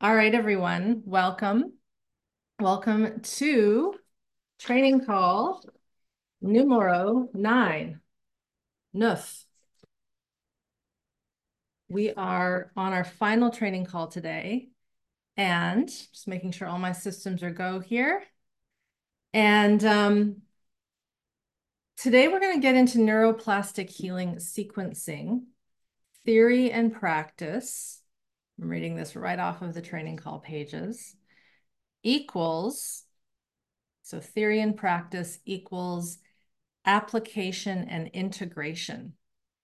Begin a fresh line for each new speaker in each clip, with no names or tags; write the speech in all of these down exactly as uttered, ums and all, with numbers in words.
All right, everyone, welcome. Welcome to training call numero nine, neuf. We are on our final training call today, and just making sure all my systems are go here. And um, today we're going to get into neuroplastic healing sequencing, theory and practice. I'm reading this right off of the training call pages. Equals, so theory and practice equals application and integration.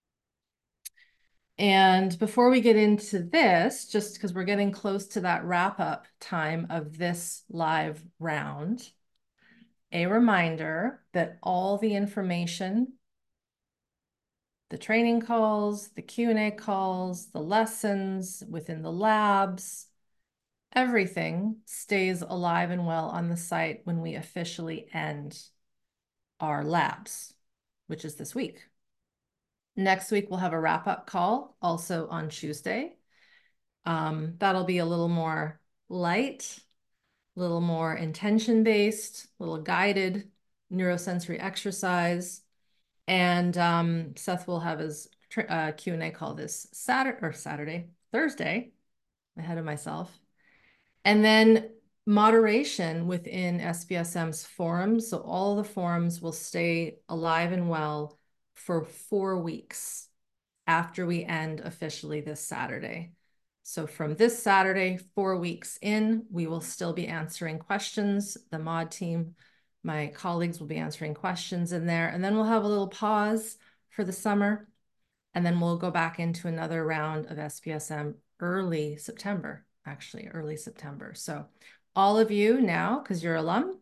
And before we get into this, just because we're getting close to that wrap up time of this live round, a reminder that all the information, the training calls, the Q and A calls, the lessons within the labs, everything stays alive and well on the site when we officially end our labs, which is this week. Next week, we'll have a wrap-up call also on Tuesday. Um, that'll be a little more light, a little more intention-based, a little guided neurosensory exercise. And um, Seth will have his uh, Q and A call this Saturday or Saturday, Thursday, ahead of myself. And then moderation within S B S M's forums. So all the forums will stay alive and well for four weeks after we end officially this Saturday. So from this Saturday, four weeks in, we will still be answering questions. The mod team, my colleagues will be answering questions in there. And then we'll have a little pause for the summer. And then we'll go back into another round of S B S M early September, actually early September. So all of you now, because you're alum,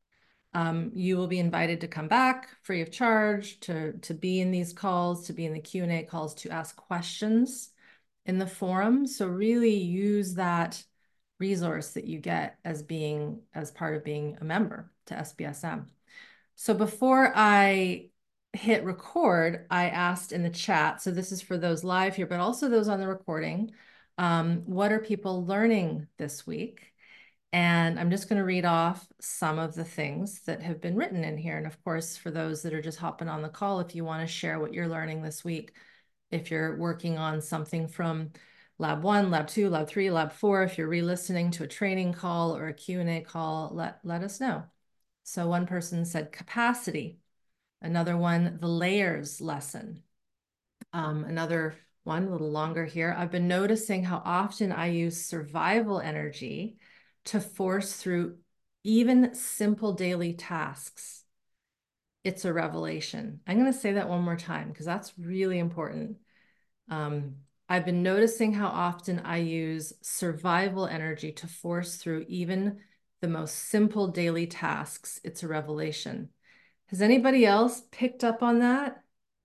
um, you will be invited to come back free of charge, to, to be in these calls, to be in the Q and A calls, to ask questions in the forum. So really use that resource that you get as being, as part of being a member to S B S M. So before I hit record, I asked in the chat, so this is for those live here, but also those on the recording, um, what are people learning this week? And I'm just going to read off some of the things that have been written in here. And of course, for those that are just hopping on the call, if you want to share what you're learning this week, if you're working on something from lab one, lab two, lab three, lab four, if you're re-listening to a training call or a Q and A call, let, let us know. So one person said capacity, another one, the layers lesson. Um, another one, a little longer here. I've been noticing how often I use survival energy to force through even simple daily tasks. It's a revelation. I'm going to say that one more time because that's really important. Um, I've been noticing how often I use survival energy to force through even the most simple daily tasks. It's a revelation. Has anybody else picked up on that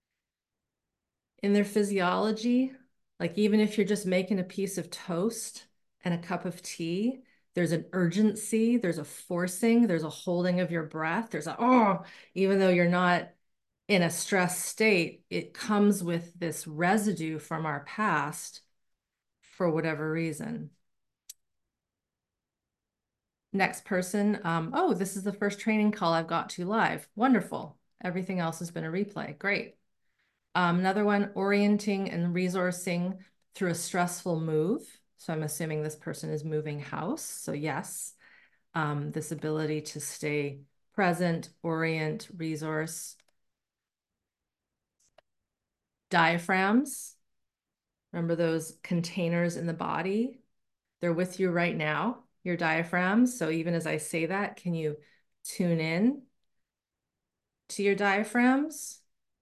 in their physiology? Like even if you're just making a piece of toast and a cup of tea, there's an urgency, there's a forcing, there's a holding of your breath, there's a, oh, even though you're not in a stress state, it comes with this residue from our past for whatever reason. Next person, um, oh, this is the first training call I've got to live. Wonderful. Everything else has been a replay. Great. Um, another one, orienting and resourcing through a stressful move. So I'm assuming this person is moving house. So yes, um, this ability to stay present, orient, resource. Diaphragms. Remember those containers in the body? They're with you right now, your diaphragms. So even as I say that, can you tune in to your diaphragms?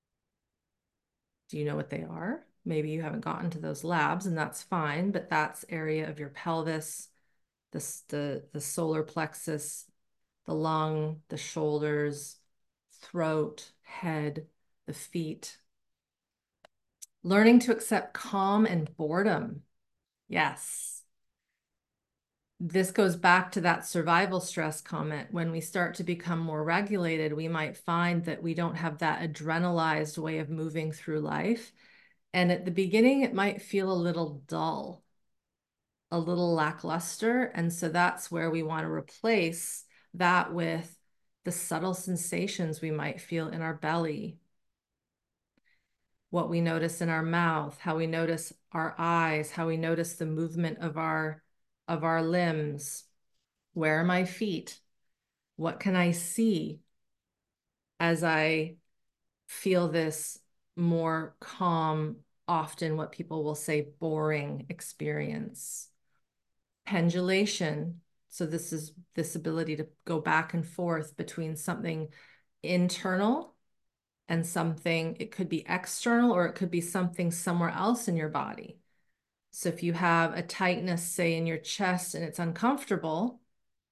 Do you know what they are? Maybe you haven't gotten to those labs, and that's fine, but that's area of your pelvis, the, the, the solar plexus, the lung, the shoulders, throat, head, the feet. Learning to accept calm and boredom. Yes. This goes back to that survival stress comment. When we start to become more regulated, we might find that we don't have that adrenalized way of moving through life. And at the beginning, it might feel a little dull. a little lackluster. And so that's where we want to replace that with the subtle sensations we might feel in our belly, what we notice in our mouth, how we notice our eyes, how we notice the movement of our of our limbs. Where are my feet? What can I see as I feel this more calm, often what people will say boring experience? Pendulation. So this is this ability to go back and forth between something internal and something, it could be external or it could be something somewhere else in your body. So if you have a tightness, say, in your chest and it's uncomfortable,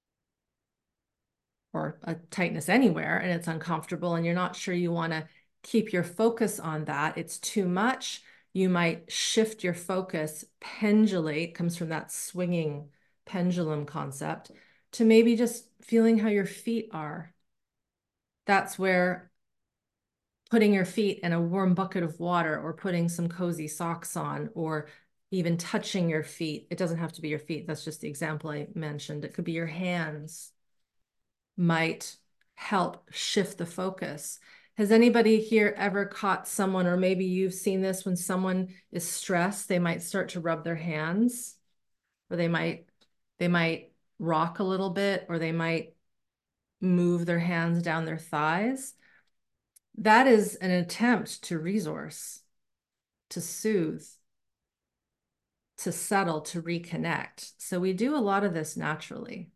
or a tightness anywhere and it's uncomfortable and you're not sure you want to keep your focus on that, it's too much, you might shift your focus, pendulate, comes from that swinging pendulum concept, to maybe just feeling how your feet are. That's where putting your feet in a warm bucket of water or putting some cozy socks on or even touching your feet. It doesn't have to be your feet. That's just the example I mentioned. It could be your hands, might help shift the focus. Has anybody here ever caught someone, or maybe you've seen this when someone is stressed, they might start to rub their hands, or they might they might rock a little bit, or they might move their hands down their thighs. That is an attempt to resource, to soothe, to settle, to reconnect. So we do a lot of this naturally.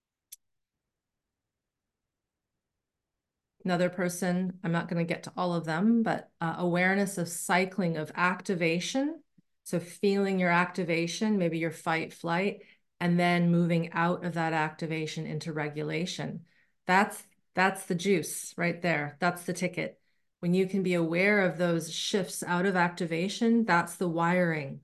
Another person, I'm not going to get to all of them, but uh, awareness of cycling, of activation. So feeling your activation, maybe your fight, flight, and then moving out of that activation into regulation. That's, that's the juice right there. That's the ticket. When you can be aware of those shifts out of activation, that's the wiring.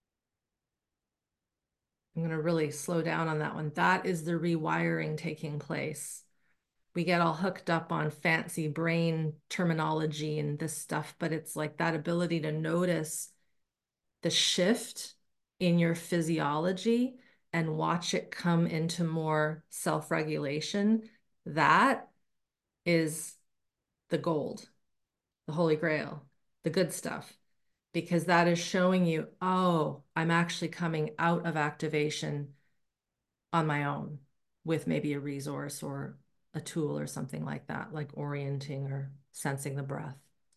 I'm going to really slow down on that one. That is the rewiring taking place. We get all hooked up on fancy brain terminology and this stuff, but it's like that ability to notice the shift in your physiology and watch it come into more self-regulation. That is the gold, the holy grail, the good stuff, because that is showing you, oh, I'm actually coming out of activation on my own with maybe a resource or a tool or something like that, like orienting or sensing the breath.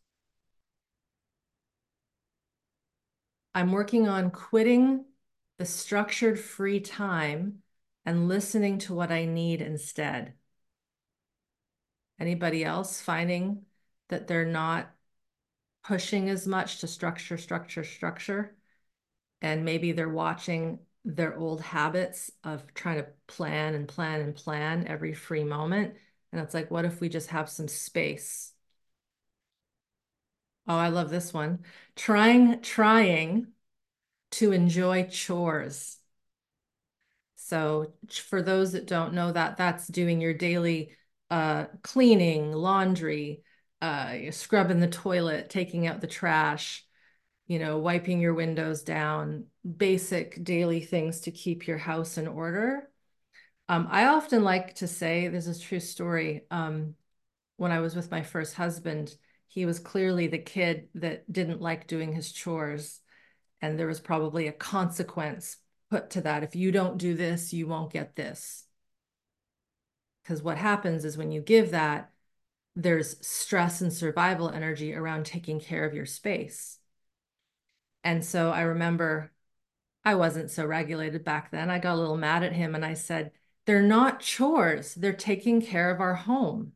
I'm working on quitting the structured free time and listening to what I need instead. Anybody else finding that they're not pushing as much to structure, structure, structure, and maybe they're watching their old habits of trying to plan and plan and plan every free moment? And it's like, what if we just have some space? Oh, I love this one. Trying, trying to enjoy chores. So for those that don't know that, that's doing your daily uh, cleaning, laundry, uh, scrubbing the toilet, taking out the trash, you know, wiping your windows down, basic daily things to keep your house in order. Um, I often like to say, this is a true story. Um, when I was with my first husband, he was clearly the kid that didn't like doing his chores. And there was probably a consequence put to that. If you don't do this, you won't get this. Because what happens is when you give that, there's stress and survival energy around taking care of your space. And so I remember I wasn't so regulated back then. I got a little mad at him and I said, they're not chores. They're taking care of our home.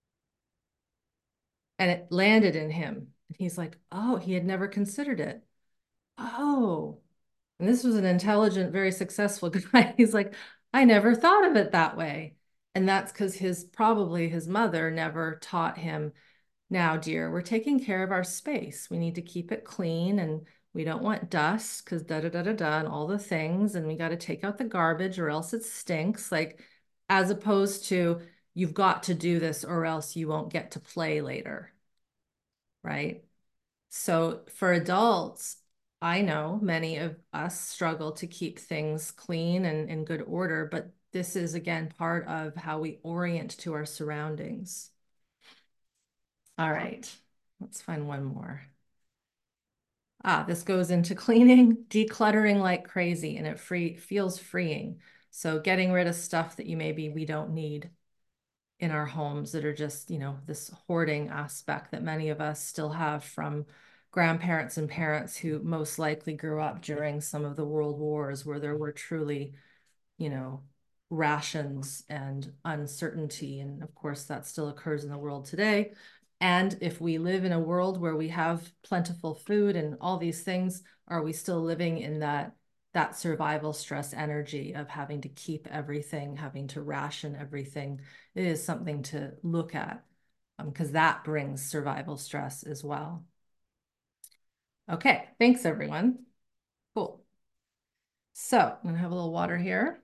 And it landed in him. And he's like, oh, he had never considered it. Oh, and this was an intelligent, very successful guy. He's like, I never thought of it that way. And that's because his probably his mother never taught him, now, dear, we're taking care of our space. We need to keep it clean and we don't want dust because da da da da da and all the things. And we got to take out the garbage or else it stinks. Like, as opposed to, you've got to do this or else you won't get to play later. Right. So for adults, I know many of us struggle to keep things clean and in good order, but this is again part of how we orient to our surroundings. All right, let's find one more. Ah, this goes into cleaning, decluttering like crazy, and it free feels freeing. So getting rid of stuff that you maybe we don't need in our homes that are just, you know, this hoarding aspect that many of us still have from grandparents and parents who most likely grew up during some of the world wars where there were truly, you know, rations and uncertainty. And of course, that still occurs in the world today. And if we live in a world where we have plentiful food and all these things, are we still living in that that survival stress energy of having to keep everything, having to ration everything? It is something to look at because um, that brings survival stress as well. Okay, thanks everyone. Cool. So I'm gonna have a little water here.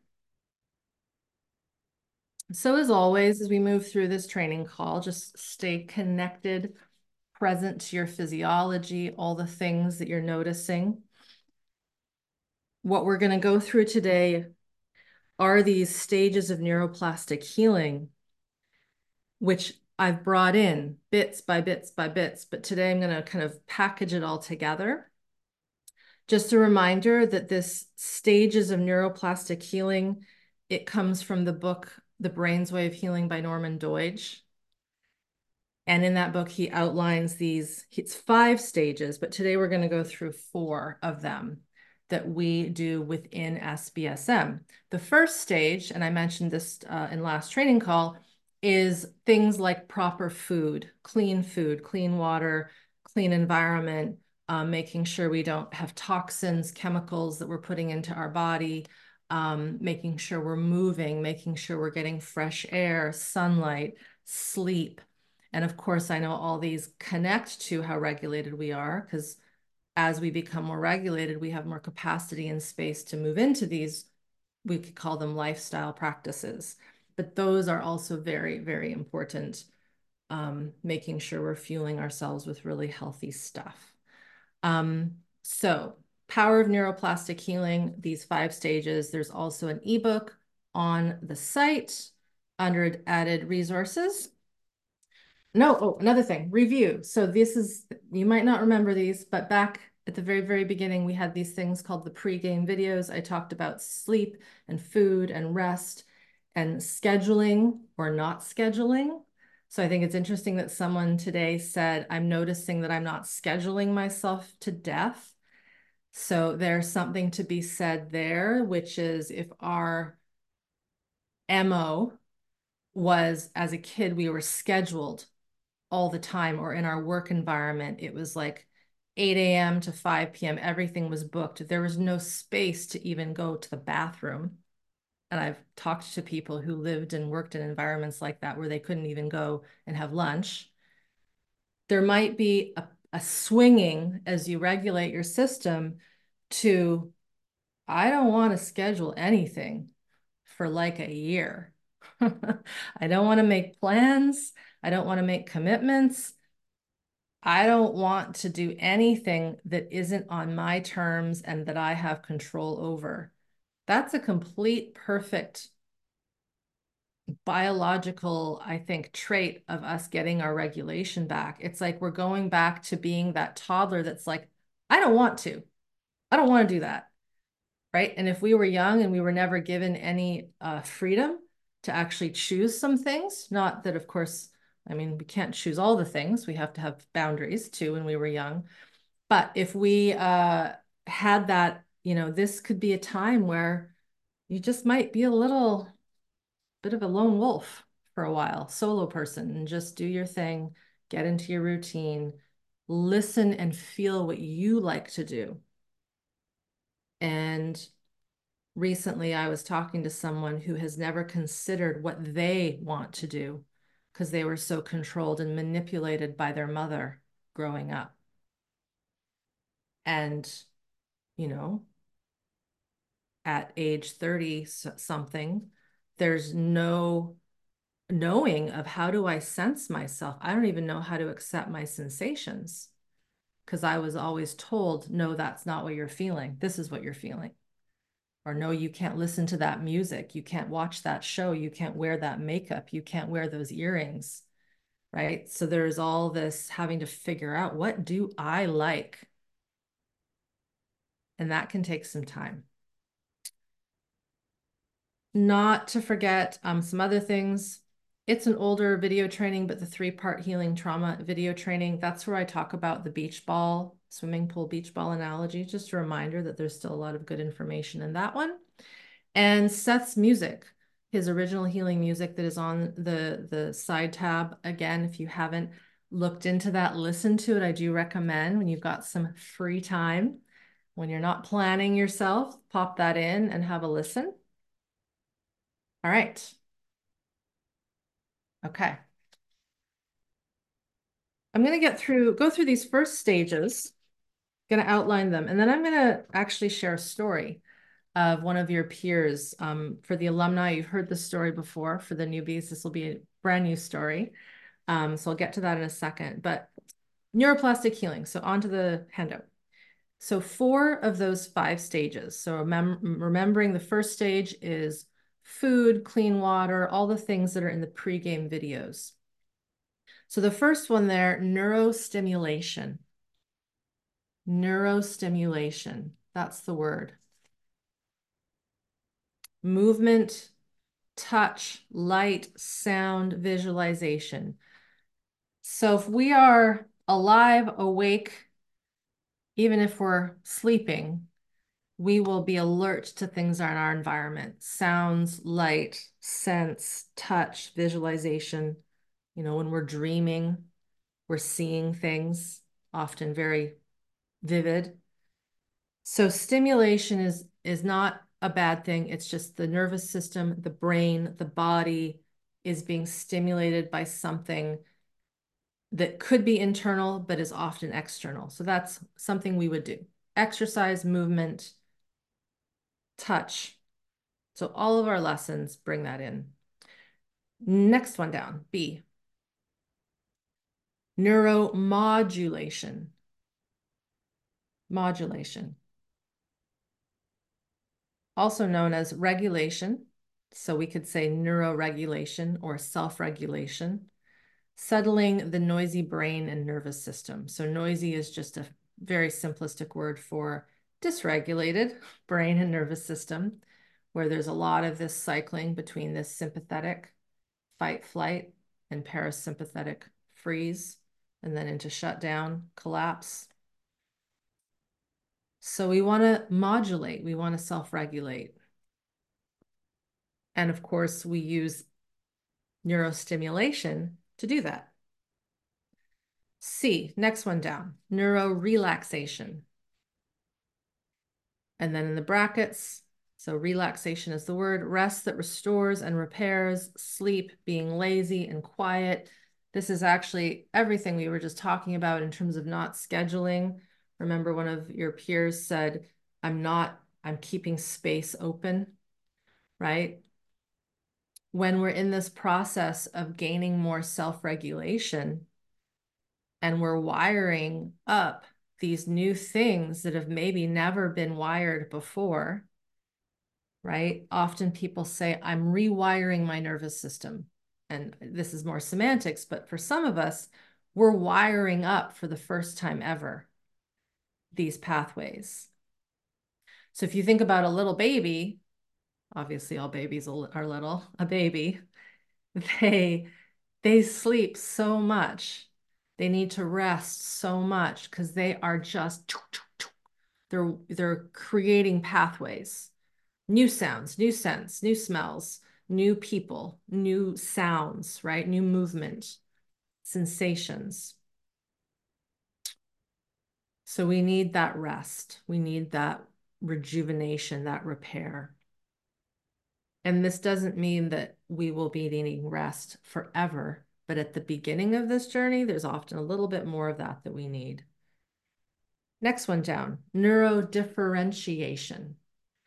So as always, as we move through this training call, just stay connected, present to your physiology, all the things that you're noticing. What we're going to go through today are these stages of neuroplastic healing, which I've brought in bits by bits by bits, but today I'm going to kind of package it all together. Just a reminder that this stages of neuroplastic healing, it comes from the book, The Brain's Way of Healing by Norman Doidge. And in that book, he outlines these, it's five stages, but today we're going to go through four of them that we do within S B S M. The first stage, and I mentioned this uh, in last training call, is things like proper food, clean food, clean water, clean environment, um, making sure we don't have toxins, chemicals that we're putting into our body, um, making sure we're moving, making sure we're getting fresh air, sunlight, sleep. And of course, I know all these connect to how regulated we are because as we become more regulated, we have more capacity and space to move into these, we could call them lifestyle practices. But those are also very, very important, um, making sure we're fueling ourselves with really healthy stuff. Um, so Power of Neuroplastic Healing, these five stages. There's also an ebook on the site under added resources. No, oh, another thing, review. So this is, you might not remember these, but back at the very, very beginning, we had these things called the pre-game videos. I talked about sleep and food and rest and scheduling or not scheduling. So I think it's interesting that someone today said, I'm noticing that I'm not scheduling myself to death. So there's something to be said there, which is if our M O was as a kid, we were scheduled all the time, or in our work environment, it was like eight A M to five P M Everything was booked. There was no space to even go to the bathroom. And I've talked to people who lived and worked in environments like that where they couldn't even go and have lunch. There might be a, a swinging as you regulate your system to, I don't want to schedule anything for like a year. I don't want to make plans. I don't want to make commitments. I don't want to do anything that isn't on my terms and that I have control over. That's a complete, perfect biological, I think, trait of us getting our regulation back. It's like we're going back to being that toddler that's like, I don't want to. I don't want to do that. Right. And if we were young and we were never given any uh, freedom to actually choose some things, not that, of course, I mean, we can't choose all the things. We have to have boundaries too when we were young. But if we uh, had that, you know, this could be a time where you just might be a little bit of a lone wolf for a while, solo person, and just do your thing, get into your routine, listen and feel what you like to do. And recently I was talking to someone who has never considered what they want to do because they were so controlled and manipulated by their mother growing up. And, you know, at age thirty something, there's no knowing of how do I sense myself. I don't even know how to accept my sensations. because I was always told, no, that's not what you're feeling. This is what you're feeling. Or no, you can't listen to that music. You can't watch that show. You can't wear that makeup. You can't wear those earrings, right? So there's all this having to figure out, what do I like? And that can take some time. Not to forget um, some other things. It's an older video training, but the three-part healing trauma video training, that's where I talk about the beach ball, swimming pool beach ball analogy. Just a reminder that there's still a lot of good information in that one. And Seth's music, his original healing music that is on the, the side tab. Again, if you haven't looked into that, listen to it. I do recommend when you've got some free time, when you're not planning yourself, pop that in and have a listen. All right. Okay. I'm going to get through, go through these first stages, going to outline them, and then I'm going to actually share a story of one of your peers. Um, for the alumni, you've heard the story before. For the newbies, this will be a brand new story. Um, so I'll get to that in a second. But neuroplastic healing. So onto the handout. So four of those five stages. So remem remembering the first stage is food, clean water, all the things that are in the pregame videos. So the first one there, neurostimulation. Neurostimulation, that's the word. Movement, touch, light, sound, visualization. So if we are alive, awake, even if we're sleeping, we will be alert to things in our environment. Sounds, light, sense, touch, visualization. You know, when we're dreaming, we're seeing things, often very vivid. So stimulation is is not a bad thing. It's just the nervous system, the brain, the body is being stimulated by something that could be internal, but is often external. So that's something we would do. Exercise, movement, touch. So all of our lessons bring that in. Next one down, B. Neuromodulation. Modulation. Also known as regulation. So we could say neuroregulation or self-regulation. Settling the noisy brain and nervous system. So noisy is just a very simplistic word for dysregulated brain and nervous system, where there's a lot of this cycling between this sympathetic fight, flight, and parasympathetic freeze, and then into shutdown, collapse. So we want to modulate, we want to self-regulate. And of course, we use neurostimulation to do that. C, next one down, neurorelaxation. And then in the brackets, so relaxation is the word, rest that restores and repairs, sleep, being lazy and quiet. This is actually everything we were just talking about in terms of not scheduling. Remember, one of your peers said, I'm not, I'm keeping space open, right? When we're in this process of gaining more self-regulation and we're wiring up these new things that have maybe never been wired before, right? Often people say, I'm rewiring my nervous system. And this is more semantics, but for some of us, we're wiring up for the first time ever these pathways. So if you think about a little baby, obviously all babies are little, a baby, they, they sleep so much. They need to rest so much because they are just, they're, they're creating pathways. New sounds, new scents, new smells, new people, new sounds, right? New movement, sensations. So we need that rest. We need that rejuvenation, that repair. And this doesn't mean that we will be needing rest forever, but at the beginning of this journey, there's often a little bit more of that that we need. Next one down, neurodifferentiation.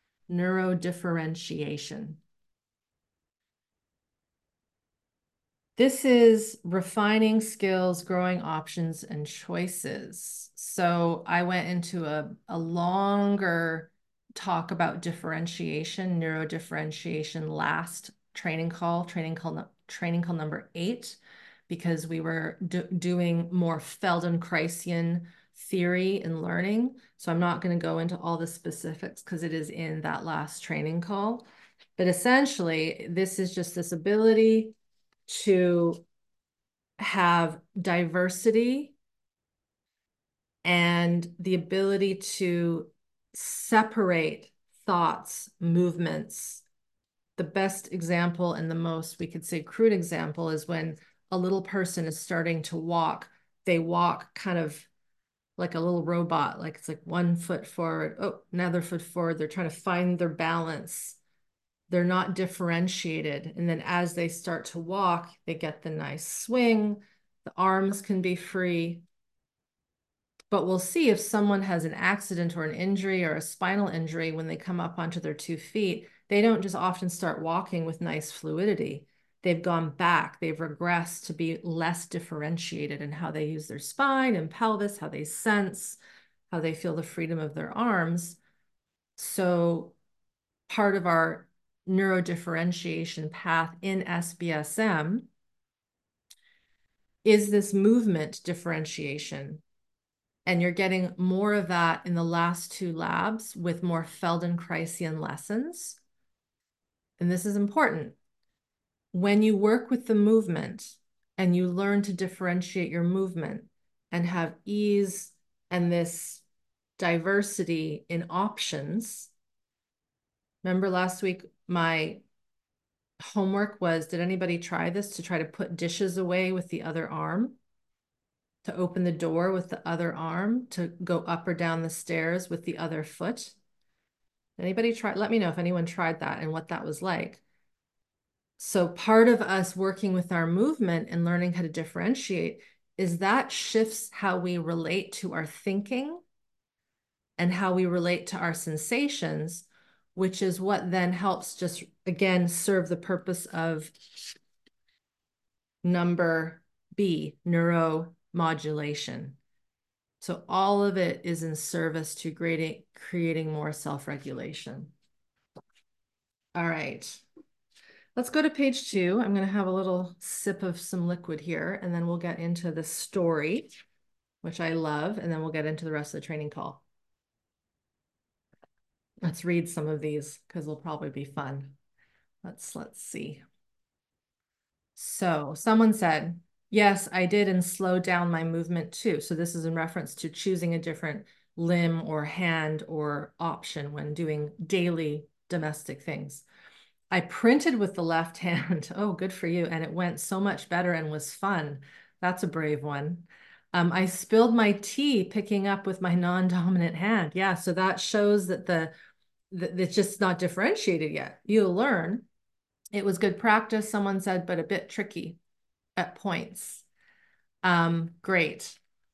Neurodifferentiation. This is refining skills, growing options, and choices. So I went into a, a longer talk about differentiation, neurodifferentiation last training call, training call, training call number eight, because we were do doing more Feldenkrais theory and learning. So I'm not going to go into all the specifics because it is in that last training call. But essentially, this is just this ability to have diversity and the ability to separate thoughts, movements. The best example and the most, we could say, crude example is when a little person is starting to walk, they walk kind of like a little robot, like it's like one foot forward, oh, another foot forward. They're trying to find their balance. They're not differentiated. And then as they start to walk, they get the nice swing. The arms can be free. But we'll see if someone has an accident or an injury or a spinal injury when they come up onto their two feet, they don't just often start walking with nice fluidity. They've gone back, they've regressed to be less differentiated in how they use their spine and pelvis, how they sense, how they feel the freedom of their arms. So part of our neurodifferentiation path in S B S M is this movement differentiation. And you're getting more of that in the last two labs with more Feldenkraisian lessons. And this is important. When you work with the movement and you learn to differentiate your movement and have ease and this diversity in options. Remember last week, my homework was, did anybody try this to try to put dishes away with the other arm? To open the door with the other arm, to go up or down the stairs with the other foot. Anybody try? Let me know if anyone tried that and what that was like. So part of us working with our movement and learning how to differentiate is that shifts how we relate to our thinking and how we relate to our sensations, which is what then helps just, again, serve the purpose of number B, neuromodulation. So all of it is in service to creating, creating more self-regulation. All right. Let's go to page two. I'm going to have a little sip of some liquid here, and then we'll get into the story, which I love, and then we'll get into the rest of the training call. Let's read some of these because they'll probably be fun. Let's, let's see. So someone said, yes, I did, and slow down my movement too. So this is in reference to choosing a different limb or hand or option when doing daily domestic things. I printed with the left hand. Oh, good for you. And it went so much better and was fun. That's a brave one. Um, I spilled my tea picking up with my non-dominant hand. Yeah, so that shows that the that it's just not differentiated yet. You'll learn. It was good practice, someone said, but a bit tricky at points. Um, great.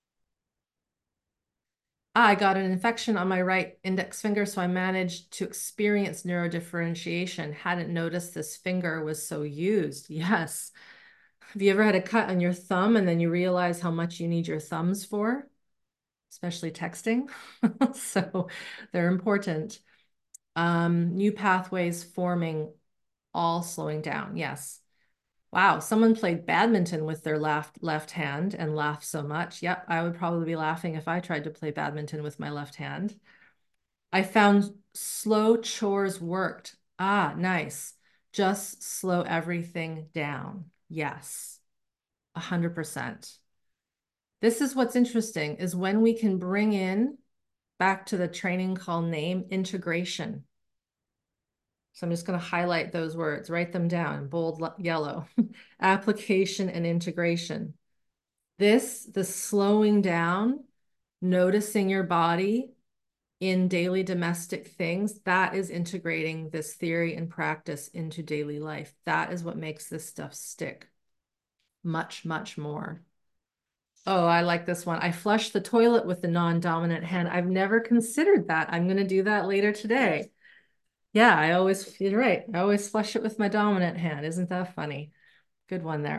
I got an infection on my right index finger, so I managed to experience neurodifferentiation. Hadn't noticed this finger was so used. Yes. Have you ever had a cut on your thumb and then you realize how much you need your thumbs for, especially texting? So they're important. Um, new pathways forming, all slowing down. Yes. Wow, someone played badminton with their left left hand and laughed so much. Yep, I would probably be laughing if I tried to play badminton with my left hand. I found slow chores worked. Ah, nice. Just slow everything down. Yes, one hundred percent. This is what's interesting is when we can bring in, back to the training call name, integration. So I'm just going to highlight those words, write them down in bold yellow. Application and integration. This, the slowing down, noticing your body in daily domestic things, that is integrating this theory and practice into daily life. That is what makes this stuff stick much, much more. Oh, I like this one. I flush the toilet with the non-dominant hand. I've never considered that. I'm going to do that later today. Yeah, I always, you're right. I always flush it with my dominant hand. Isn't that funny? Good one there.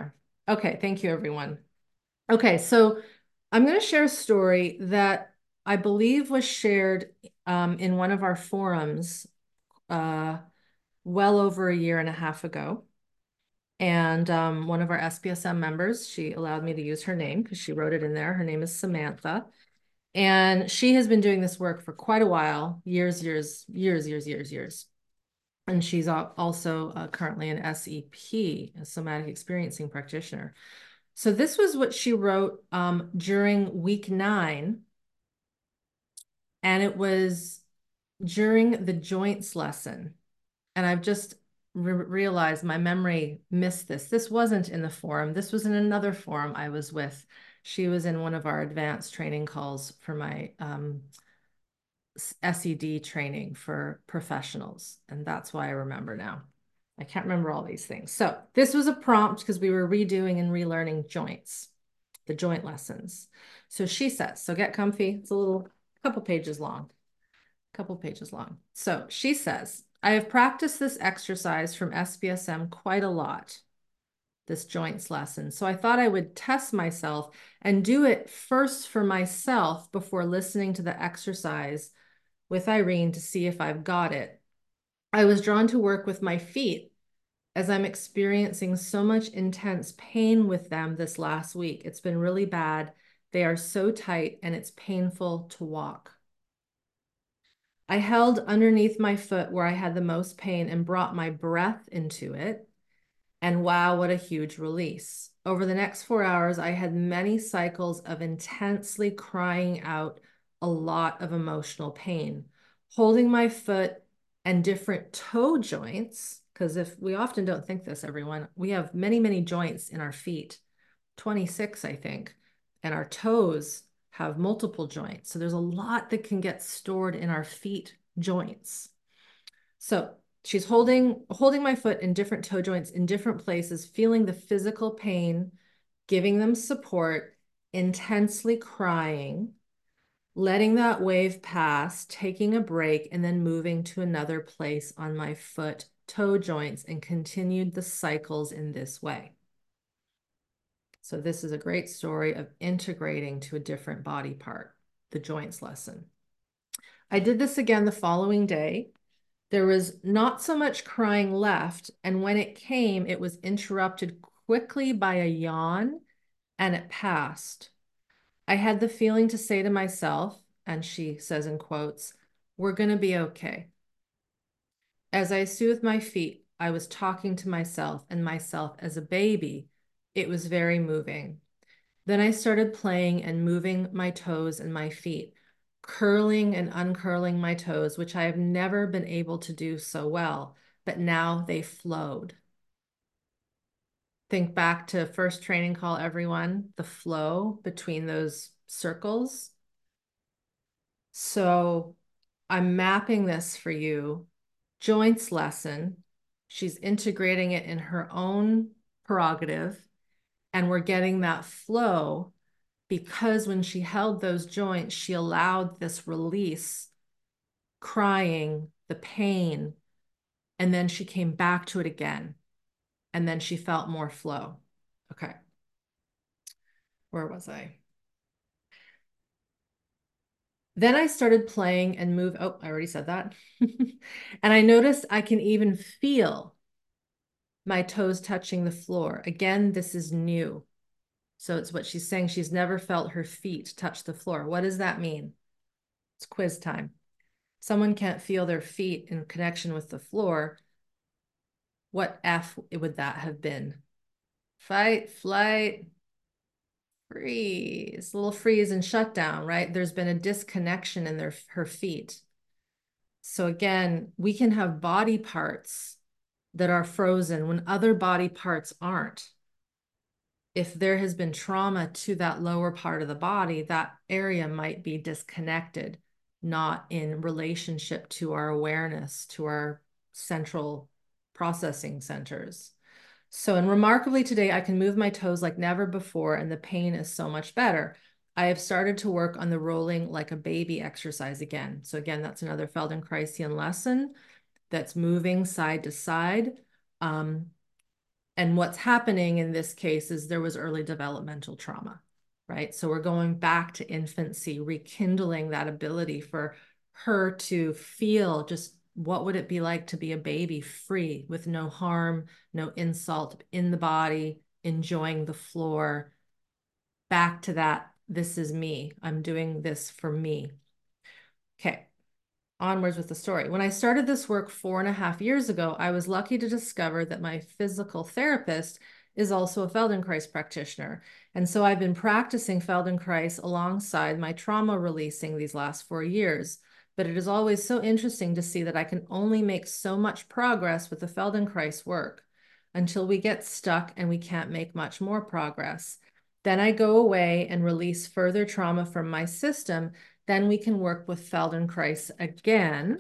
Okay, thank you, everyone. Okay, so I'm going to share a story that I believe was shared um, in one of our forums uh, well over a year and a half ago. And um, one of our S P S M members, she allowed me to use her name because she wrote it in there. Her name is Samantha. And she has been doing this work for quite a while, years, years, years, years, years, years. And she's also uh, currently an S E P, a somatic experiencing practitioner. So this was what she wrote um, during week nine. And it was during the joints lesson. And I've just re realized my memory missed this. This wasn't in the forum. This was in another forum I was with. She was in one of our advanced training calls for my um, S E D training for professionals. And that's why I remember now. I can't remember all these things. So this was a prompt because we were redoing and relearning joints, the joint lessons. So she says, so get comfy. It's a little couple pages long, couple pages long. So she says, I have practiced this exercise from S P S M quite a lot, this joints lesson. So I thought I would test myself and do it first for myself before listening to the exercise with Irene to see if I've got it. I was drawn to work with my feet as I'm experiencing so much intense pain with them this last week. It's been really bad. They are so tight and it's painful to walk. I held underneath my foot where I had the most pain and brought my breath into it. And wow, what a huge release. Over the next four hours, I had many cycles of intensely crying out a lot of emotional pain, holding my foot and different toe joints. Because if we often don't think this, everyone, we have many, many joints in our feet, twenty-six, I think, and our toes have multiple joints. So there's a lot that can get stored in our feet joints. So she's holding holding my foot in different toe joints in different places, feeling the physical pain, giving them support, intensely crying, letting that wave pass, taking a break, and then moving to another place on my foot toe joints and continued the cycles in this way. So this is a great story of integrating to a different body part, the joints lesson. I did this again the following day. There was not so much crying left, and when it came, it was interrupted quickly by a yawn, and it passed. I had the feeling to say to myself, and she says in quotes, we're going to be okay. As I soothed my feet, I was talking to myself and myself as a baby. It was very moving. Then I started playing and moving my toes and my feet, curling and uncurling my toes, which I have never been able to do so well, but now they flowed. Think back to first training call, everyone, the flow between those circles. So I'm mapping this for you. Joints lesson. She's integrating it in her own prerogative, and we're getting that flow because when she held those joints, she allowed this release, crying, the pain, and then she came back to it again. And then she felt more flow. Okay. Where was I? Then I started playing and move. Oh, I already said that. And I noticed I can even feel my toes touching the floor. Again, this is new. So it's what she's saying. She's never felt her feet touch the floor. What does that mean? It's quiz time. Someone can't feel their feet in connection with the floor. What F would that have been? Fight, flight, freeze, little freeze and shutdown, right? There's been a disconnection in their her feet. So again, we can have body parts that are frozen when other body parts aren't. If there has been trauma to that lower part of the body, that area might be disconnected, not in relationship to our awareness, to our central processing centers. So, and remarkably today, I can move my toes like never before, and the pain is so much better. I have started to work on the rolling like a baby exercise again. So again, that's another Feldenkraisian lesson that's moving side to side. Um, And what's happening in this case is there was early developmental trauma, right? So we're going back to infancy, rekindling that ability for her to feel just what would it be like to be a baby free with no harm, no insult in the body, enjoying the floor, back to that, this is me. I'm doing this for me. Okay, onwards with the story. When I started this work four and a half years ago, I was lucky to discover that my physical therapist is also a Feldenkrais practitioner. And so I've been practicing Feldenkrais alongside my trauma releasing these last four years. But it is always so interesting to see that I can only make so much progress with the Feldenkrais work until we get stuck and we can't make much more progress. Then I go away and release further trauma from my system. Then we can work with Feldenkrais again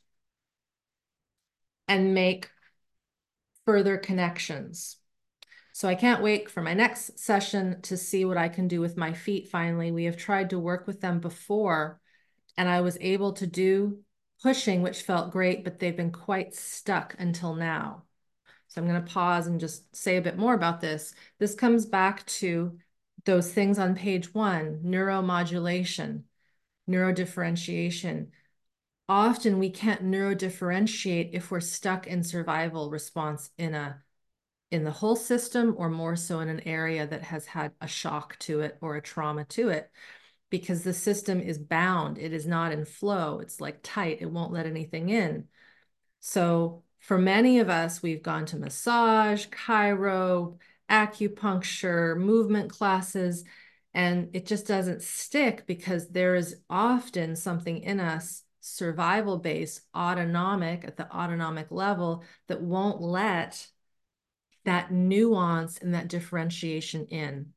and make further connections. So I can't wait for my next session to see what I can do with my feet finally. We have tried to work with them before, and I was able to do pushing, which felt great, but they've been quite stuck until now. So I'm going to pause and just say a bit more about this. This comes back to those things on page one, neuromodulation, neurodifferentiation. Often we can't neurodifferentiate if we're stuck in survival response in a in the whole system, or more so in an area that has had a shock to it or a trauma to it, because the system is bound. It is not in flow. It's like tight. It won't let anything in. So for many of us, we've gone to massage, chiro, acupuncture, movement classes, and it just doesn't stick because there is often something in us, survival based, autonomic, at the autonomic level, that won't let that nuance and that differentiation in.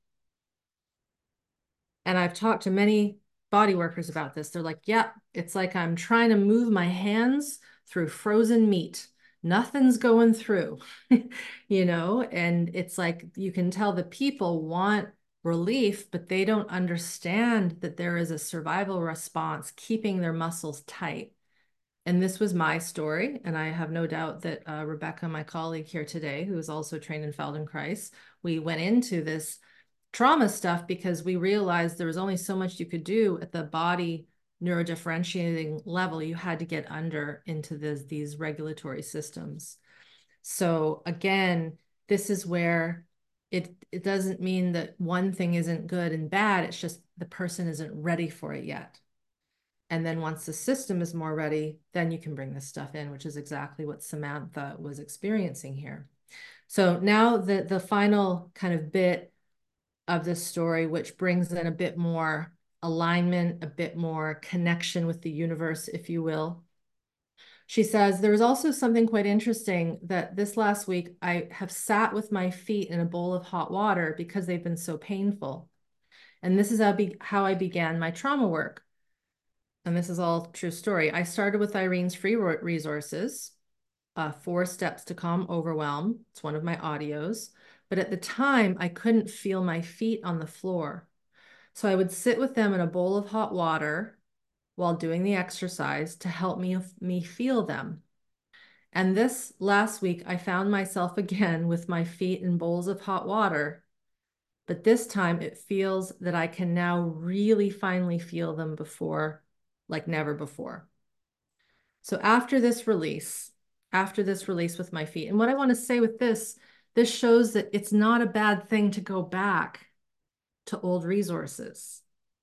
And I've talked to many body workers about this. They're like, yeah, it's like I'm trying to move my hands through frozen meat. Nothing's going through, you know? And it's like, you can tell the people want relief, but they don't understand that there is a survival response keeping their muscles tight. And this was my story. And I have no doubt that uh, Rebecca, my colleague here today, who is also trained in Feldenkrais, we went into this trauma stuff because we realized there was only so much you could do at the body neurodifferentiating level. You had to get under into this, these regulatory systems. So again, this is where it, it doesn't mean that one thing isn't good and bad. It's just the person isn't ready for it yet. And then once the system is more ready, then you can bring this stuff in, which is exactly what Samantha was experiencing here. So now the, the final kind of bit of this story, which brings in a bit more alignment, a bit more connection with the universe, if you will. She says, there was also something quite interesting that this last week, I have sat with my feet in a bowl of hot water because they've been so painful. And this is how, be how I began my trauma work. And this is all true story. I started with Irene's free resources, uh, Four Steps to Calm Overwhelm. It's one of my audios. But at the time, I couldn't feel my feet on the floor. So I would sit with them in a bowl of hot water while doing the exercise to help me, me feel them. And this last week, I found myself again with my feet in bowls of hot water. But this time it feels that I can now really finally feel them before, like never before. So after this release, after this release with my feet, and what I want to say with this, this shows that it's not a bad thing to go back to old resources.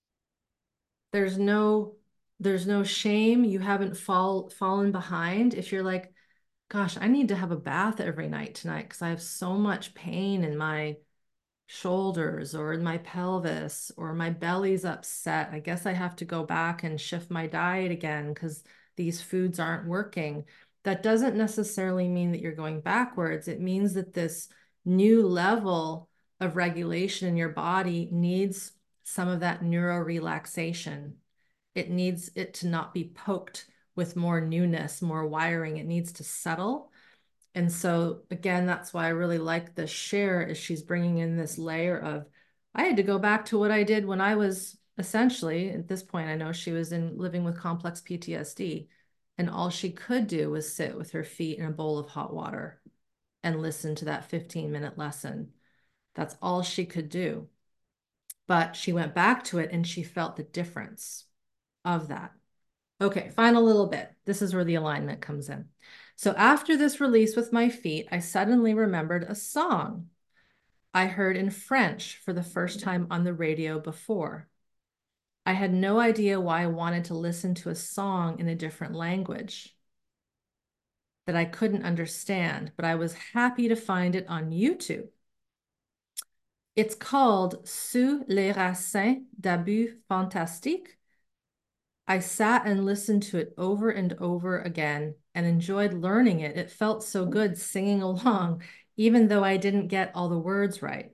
There's no, there's no shame. You haven't fall, fallen behind. If you're like, gosh, I need to have a bath every night tonight because I have so much pain in my shoulders or in my pelvis, or my belly's upset. I guess I have to go back and shift my diet again because these foods aren't working. That doesn't necessarily mean that you're going backwards. It means that this new level of regulation in your body needs some of that neuro relaxation. It needs it to not be poked with more newness, more wiring. It needs to settle. And so again, that's why I really like this share, is she's bringing in this layer of, I had to go back to what I did when I was essentially, at this point, I know she was in living with complex P T S D, and all she could do was sit with her feet in a bowl of hot water and listen to that fifteen minute lesson. That's all she could do. But she went back to it and she felt the difference of that. Okay, final little bit. This is where the alignment comes in. So after this release with my feet, I suddenly remembered a song I heard in French for the first time on the radio before. I had no idea why I wanted to listen to a song in a different language that I couldn't understand, but I was happy to find it on YouTube. It's called Sous les racines d'abus fantastique. I sat and listened to it over and over again and enjoyed learning it. It felt so good singing along, even though I didn't get all the words right.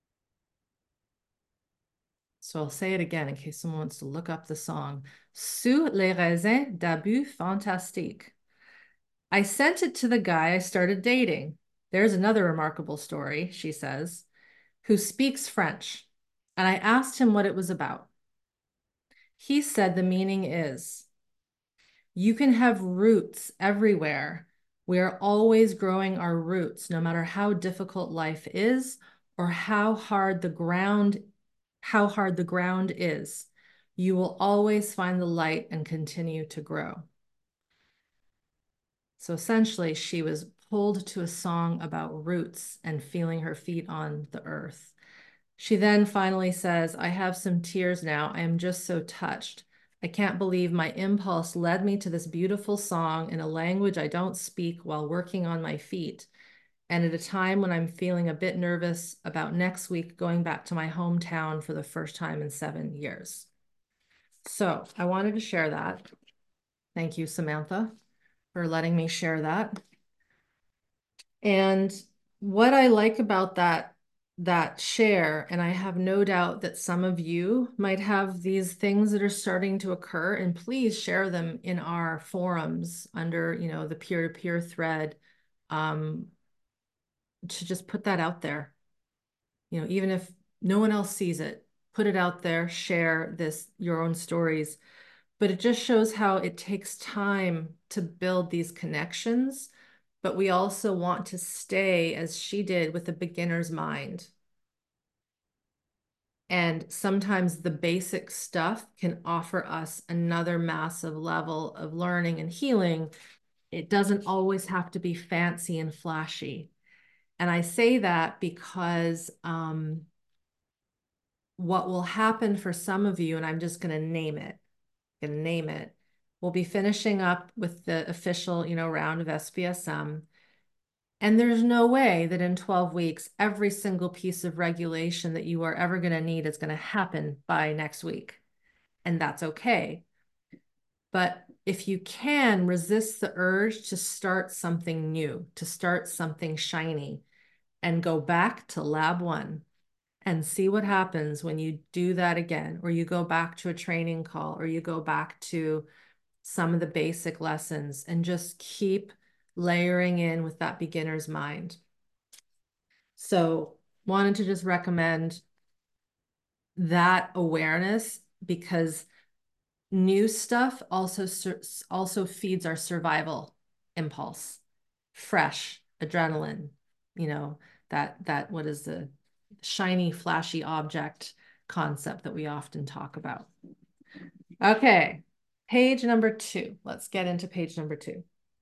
So I'll say it again in case someone wants to look up the song. Sous les raisins d'abus fantastique. I sent it to the guy I started dating. There's another remarkable story, she says, who speaks French. And I asked him what it was about. He said the meaning is, you can have roots everywhere. We are always growing our roots, no matter how difficult life is or how hard the ground, how hard the ground is. You will always find the light and continue to grow. So essentially, she was pulled to a song about roots and feeling her feet on the earth. She then finally says, I have some tears now. I am just so touched. I can't believe my impulse led me to this beautiful song in a language I don't speak while working on my feet. And at a time when I'm feeling a bit nervous about next week going back to my hometown for the first time in seven years. So I wanted to share that. Thank you, Samantha, for letting me share that. And what I like about that that share, and I have no doubt that some of you might have these things that are starting to occur, and please share them in our forums under, you know, the peer-to-peer thread, um, to just put that out there. You know, even if no one else sees it, put it out there, share this, your own stories. But it just shows how it takes time to build these connections, but we also want to stay, as she did, with a beginner's mind. And sometimes the basic stuff can offer us another massive level of learning and healing. It doesn't always have to be fancy and flashy. And I say that because um, what will happen for some of you, and I'm just going to name it, going to name it, we'll be finishing up with the official, you know, round of S B S M. And there's no way that in twelve weeks, every single piece of regulation that you are ever going to need is going to happen by next week. And that's okay. But if you can resist the urge to start something new, to start something shiny, and go back to lab one and see what happens when you do that again, or you go back to a training call, or you go back to some of the basic lessons and just keep layering in with that beginner's mind. So wanted to just recommend that awareness, because new stuff also also feeds our survival impulse. Fresh adrenaline, you know, that that what is the shiny, flashy object concept that we often talk about. Okay, page number two. Let's get into page number two.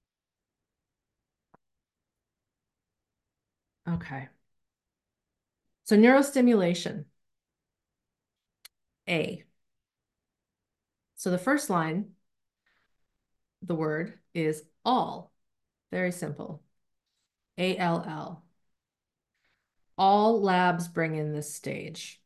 Okay. So neurostimulation, A. So the first line, the word is all. Very simple. A L L. All labs bring in this stage.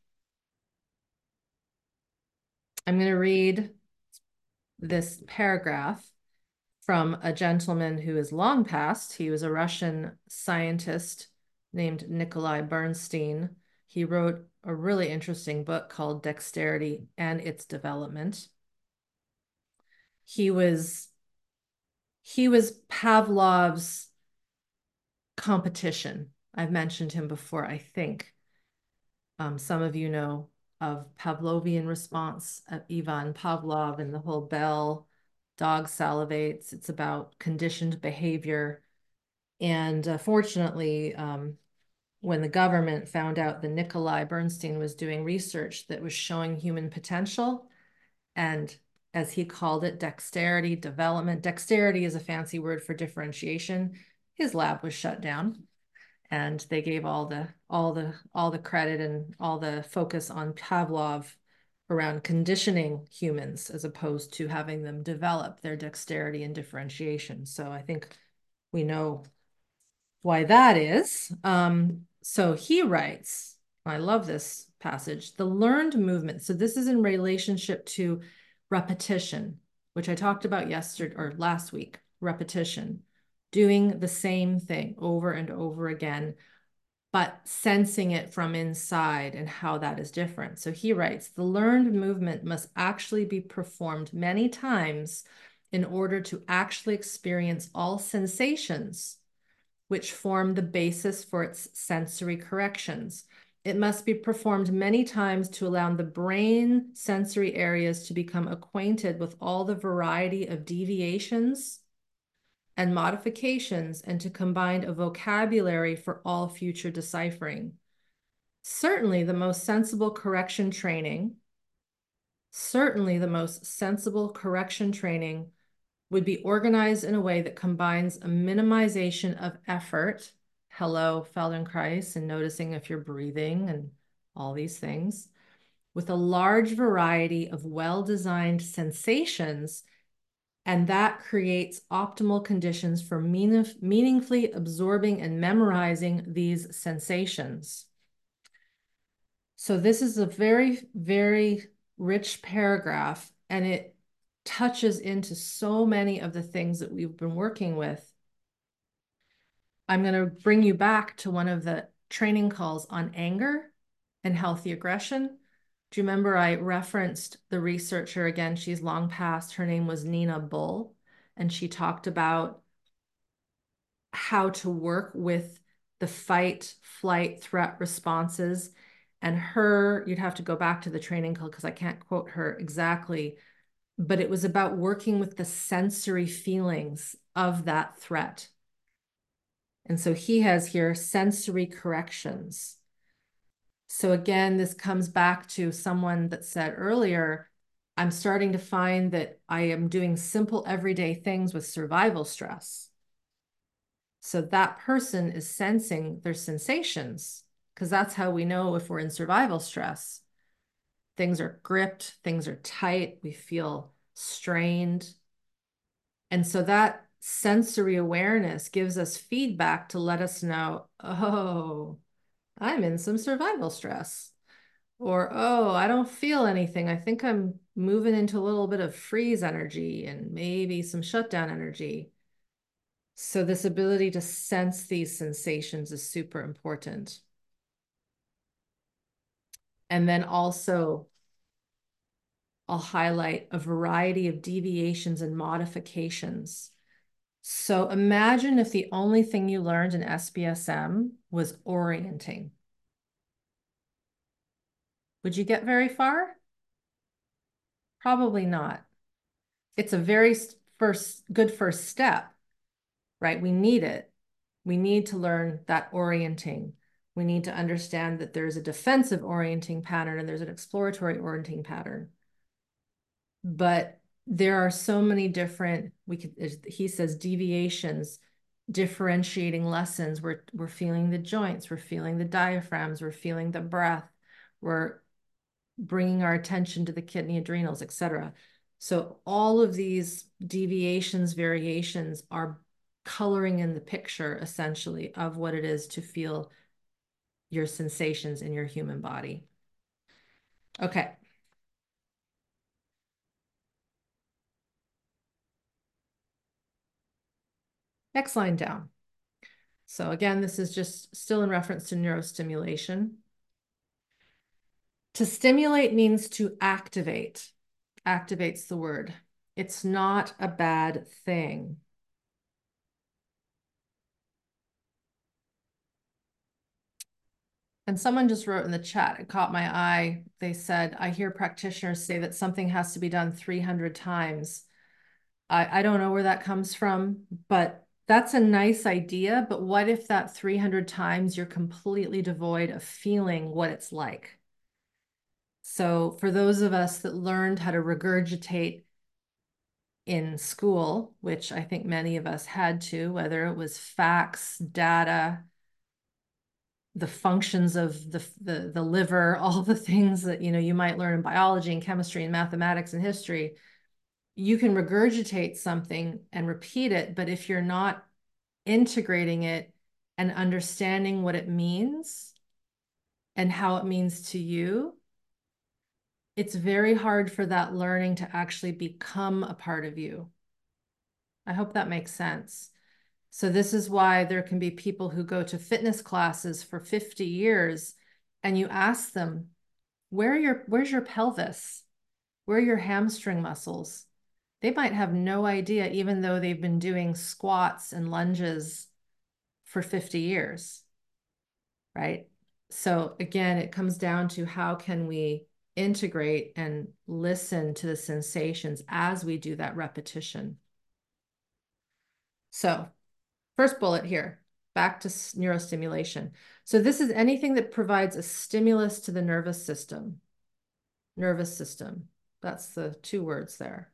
I'm going to read this paragraph from a gentleman who is long past. He was a Russian scientist named Nikolai Bernstein. He wrote a really interesting book called Dexterity and Its Development. He was he was Pavlov's competition. I've mentioned him before, I think. Um, some of you know of Pavlovian response of Ivan Pavlov and the whole bell, dog salivates. It's about conditioned behavior. And uh, fortunately, um, when the government found out that Nikolai Bernstein was doing research that was showing human potential and, as he called it, dexterity development. Dexterity is a fancy word for differentiation. His lab was shut down, and they gave all the all the all the credit and all the focus on Pavlov around conditioning humans as opposed to having them develop their dexterity and differentiation. So I think we know why that is. Um, so he writes, I love this passage, the learned movement. So this is in relationship to repetition, which I talked about yesterday or last week, repetition, doing the same thing over and over again, but sensing it from inside and how that is different. So he writes, the learned movement must actually be performed many times in order to actually experience all sensations which form the basis for its sensory corrections. It must be performed many times to allow the brain sensory areas to become acquainted with all the variety of deviations and modifications and to combine a vocabulary for all future deciphering. Certainly the most sensible correction training, certainly the most sensible correction training would be organized in a way that combines a minimization of effort, hello, Feldenkrais, and noticing if you're breathing and all these things, with a large variety of well-designed sensations, and that creates optimal conditions for meaning, meaningfully absorbing and memorizing these sensations. So this is a very, very rich paragraph, and it touches into so many of the things that we've been working with. I'm going to bring you back to one of the training calls on anger and healthy aggression. Do you remember I referenced the researcher again? She's long passed. Her name was Nina Bull, and she talked about how to work with the fight, flight, threat responses. And her, you'd have to go back to the training call because I can't quote her exactly, but it was about working with the sensory feelings of that threat. And so he has here sensory corrections. So again, this comes back to someone that said earlier, I'm starting to find that I am doing simple everyday things with survival stress. So that person is sensing their sensations, because that's how we know if we're in survival stress. Things are gripped, things are tight, we feel strained. And so that sensory awareness gives us feedback to let us know, oh, I'm in some survival stress. Or, oh, I don't feel anything. I think I'm moving into a little bit of freeze energy and maybe some shutdown energy. So this ability to sense these sensations is super important. And then also, I'll highlight a variety of deviations and modifications. So imagine if the only thing you learned in S B S M was orienting. Would you get very far? Probably not. It's a very first good first step, right? We need it. We need to learn that orienting. We need to understand that there's a defensive orienting pattern and there's an exploratory orienting pattern. But there are so many different, we could, he says, deviations, differentiating lessons. We're, we're feeling the joints, we're feeling the diaphragms, we're feeling the breath, we're bringing our attention to the kidney, adrenals, et cetera. So all of these deviations, variations are coloring in the picture essentially of what it is to feel your sensations in your human body. Okay. Next line down. So again, this is just still in reference to neurostimulation. To stimulate means to activate. Activates the word. It's not a bad thing. And someone just wrote in the chat, it caught my eye. They said, I hear practitioners say that something has to be done three hundred times. I, I don't know where that comes from, but That's a nice idea, but what if that three hundred times you're completely devoid of feeling what it's like? So for those of us that learned how to regurgitate in school, which I think many of us had to, whether it was facts, data, the functions of the, the, the liver, all the things that, you know, you might learn in biology and chemistry and mathematics and history, you can regurgitate something and repeat it, but if you're not integrating it and understanding what it means and how it means to you, it's very hard for that learning to actually become a part of you. I hope that makes sense. So this is why there can be people who go to fitness classes for fifty years and you ask them, where are your, where's your pelvis? Where are your hamstring muscles? They might have no idea, even though they've been doing squats and lunges for fifty years, right? So again, it comes down to how can we integrate and listen to the sensations as we do that repetition. So first bullet here, back to neurostimulation. So this is anything that provides a stimulus to the nervous system. Nervous system. That's the two words there.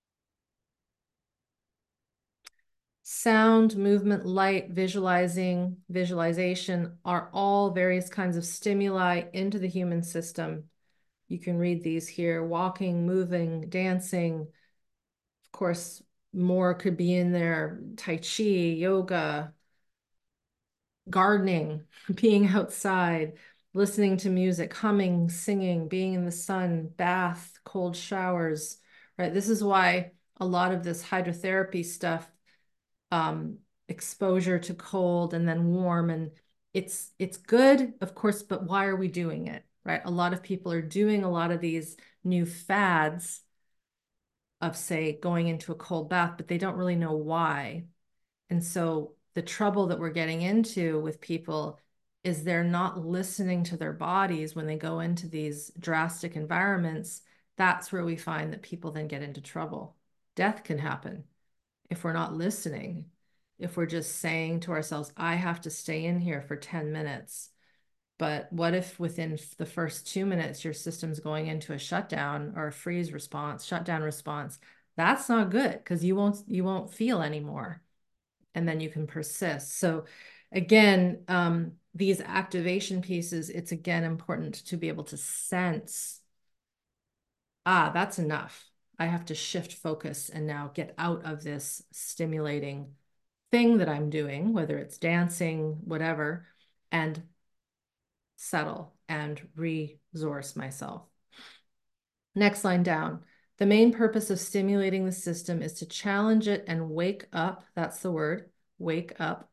Sound, movement, light, visualizing, visualization are all various kinds of stimuli into the human system. You can read these here: walking, moving, dancing. Of course, more could be in there: Tai Chi, yoga, gardening, being outside, listening to music, humming, singing, being in the sun, bath, cold showers, right? This is why a lot of this hydrotherapy stuff, um, exposure to cold and then warm, and it's it's good, of course, but why are we doing it, right? A lot of people are doing a lot of these new fads of, say, going into a cold bath, but they don't really know why. And so the trouble that we're getting into with people is they're not listening to their bodies when they go into these drastic environments. That's where we find that people then get into trouble. Death can happen if we're not listening, if we're just saying to ourselves, I have to stay in here for ten minutes. But what if within the first two minutes, your system's going into a shutdown or a freeze response, shutdown response? That's not good, because you won't, you won't feel anymore. And then you can persist. So again, um, these activation pieces, it's again important to be able to sense, ah, that's enough. I have to shift focus and now get out of this stimulating thing that I'm doing, whether it's dancing, whatever, and settle and resource myself. Next line down. The main purpose of stimulating the system is to challenge it and wake up. That's the word, wake up.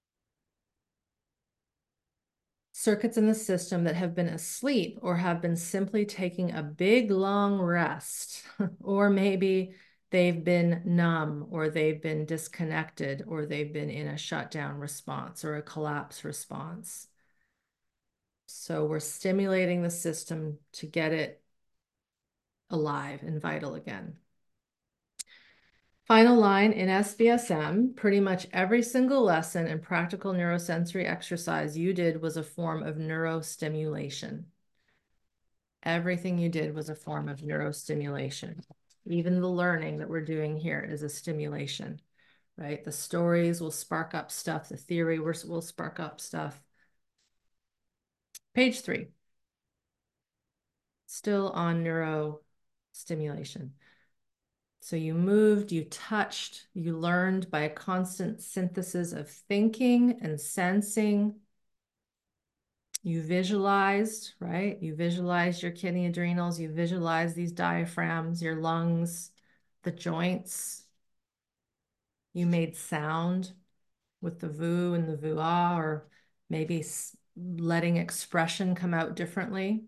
Circuits in the system that have been asleep or have been simply taking a big long rest, or maybe they've been numb, or they've been disconnected, or they've been in a shutdown response or a collapse response. So we're stimulating the system to get it alive and vital again. Final line in S B S M, pretty much every single lesson and practical neurosensory exercise you did was a form of neurostimulation. Everything you did was a form of neurostimulation. Even the learning that we're doing here is a stimulation, right? The stories will spark up stuff. The theory will spark up stuff. Page three. Still on neurostimulation. So you moved, you touched, you learned by a constant synthesis of thinking and sensing. You visualized, right? You visualized your kidney adrenals, you visualized these diaphragms, your lungs, the joints. You made sound with the voo and the voo-ah, or maybe letting expression come out differently.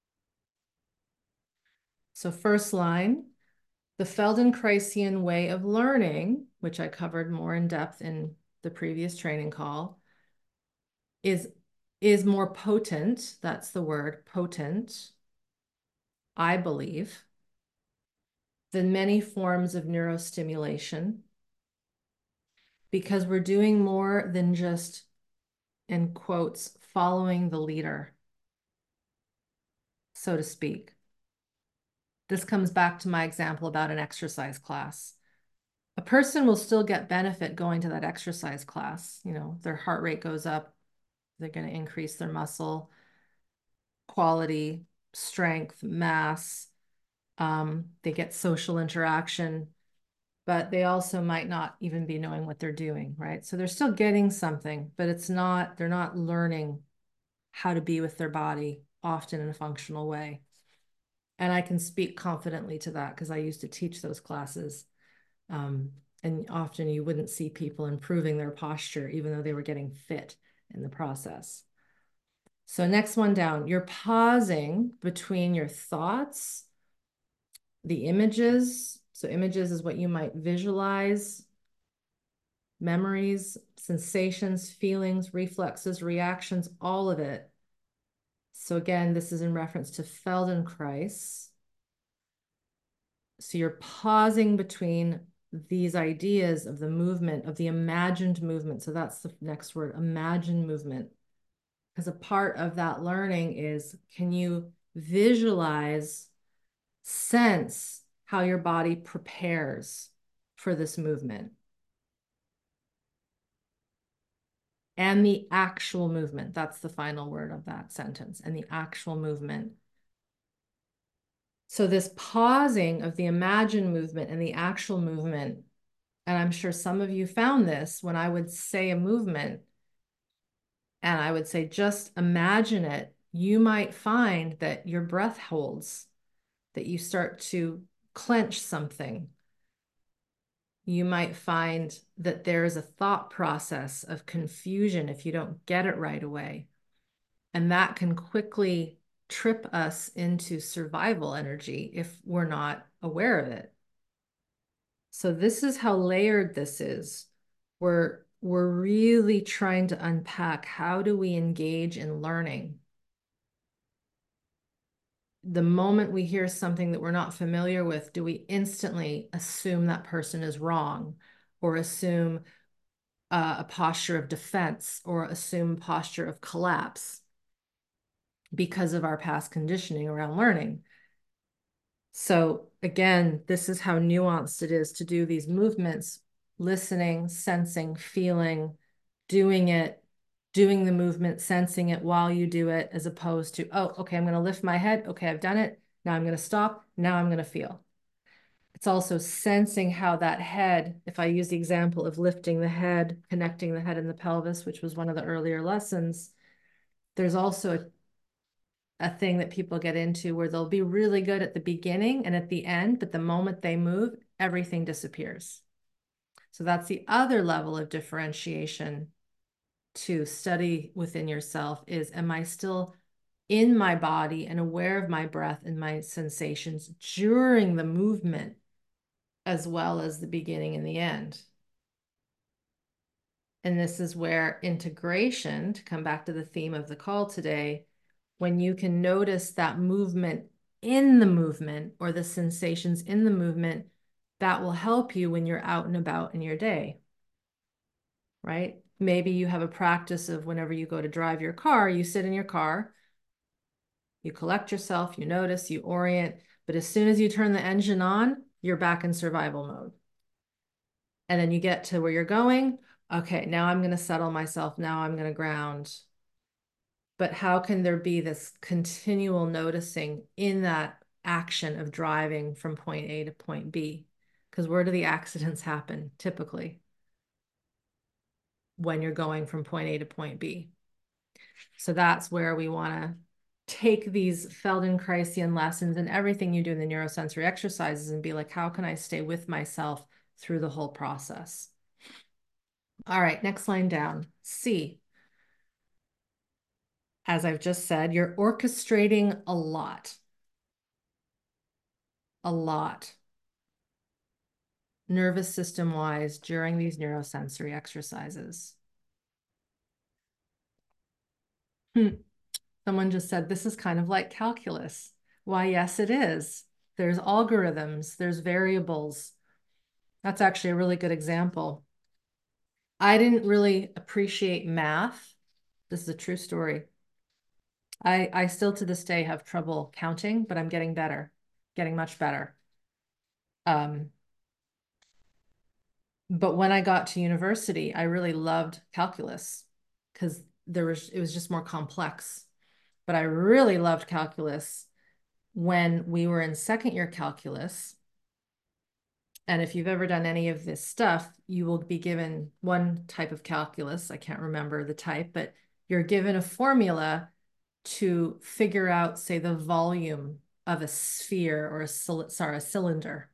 So first line, the Feldenkrais way of learning, which I covered more in depth in the previous training call, is, is more potent, that's the word, potent, I believe, than many forms of neurostimulation. because we're doing more than just, in quotes, following the leader, so to speak. This comes back to my example about an exercise class. A person will still get benefit going to that exercise class. You know, their heart rate goes up, they're going to increase their muscle quality, strength, mass. Um, they get social interaction, but they also might not even be knowing what they're doing, right? So they're still getting something, but it's not, they're not learning how to be with their body often in a functional way. And I can speak confidently to that because I used to teach those classes. Um, and often you wouldn't see people improving their posture, even though they were getting fit in the process. So next one down, you're pausing between your thoughts, the images. So images is what you might visualize, memories, sensations, feelings, reflexes, reactions, all of it. So again, this is in reference to Feldenkrais. So you're pausing between these ideas of the movement, of the imagined movement. So that's the next word, imagined movement. Because a part of that learning is, can you visualize, sense how your body prepares for this movement? And the actual movement. That's the final word of that sentence. And the actual movement. So this pausing of the imagined movement and the actual movement, and I'm sure some of you found this when I would say a movement and I would say, just imagine it, you might find that your breath holds, that you start to clench something. You might find that there is a thought process of confusion if you don't get it right away. And that can quickly trip us into survival energy if we're not aware of it. So this is how layered this is. We're, we're really trying to unpack, how do we engage in learning? The moment we hear something that we're not familiar with, do we instantly assume that person is wrong, or assume uh, a posture of defense, or assume posture of collapse because of our past conditioning around learning? So again, this is how nuanced it is to do these movements, listening, sensing, feeling, doing it, doing the movement, sensing it while you do it, as opposed to, oh, okay, I'm going to lift my head. Okay, I've done it. Now I'm going to stop. Now I'm going to feel. It's also sensing how that head, if I use the example of lifting the head, connecting the head and the pelvis, which was one of the earlier lessons, there's also a a thing that people get into where they'll be really good at the beginning and at the end, but the moment they move, everything disappears. So that's the other level of differentiation to study within yourself is, am I still in my body and aware of my breath and my sensations during the movement, as well as the beginning and the end? And this is where integration, to come back to the theme of the call today, when you can notice that movement in the movement, or the sensations in the movement, that will help you when you're out and about in your day, right? Maybe you have a practice of, whenever you go to drive your car, you sit in your car, you collect yourself, you notice, you orient, but as soon as you turn the engine on, you're back in survival mode. And then you get to where you're going. Okay, now I'm going to settle myself. Now I'm going to ground. But how can there be this continual noticing in that action of driving from point A to point B? Because where do the accidents happen typically? When you're going from point A to point B. So that's where we want to take these Feldenkraisian lessons and everything you do in the neurosensory exercises and be like, how can I stay with myself through the whole process? All right, next line down. C. As I've just said, you're orchestrating a lot. A lot. Nervous system wise during these neurosensory exercises. Hmm. Someone just said, this is kind of like calculus. Why, yes, it is. There's algorithms, there's variables. That's actually a really good example. I didn't really appreciate math. This is a true story. I, I still to this day have trouble counting, but I'm getting better, getting much better. Um, but when I got to university, I really loved calculus because there was it was just more complex. But I really loved calculus when we were in second year calculus. And if you've ever done any of this stuff, you will be given one type of calculus. I can't remember the type, but you're given a formula to figure out, say, the volume of a sphere or a, sorry, a cylinder.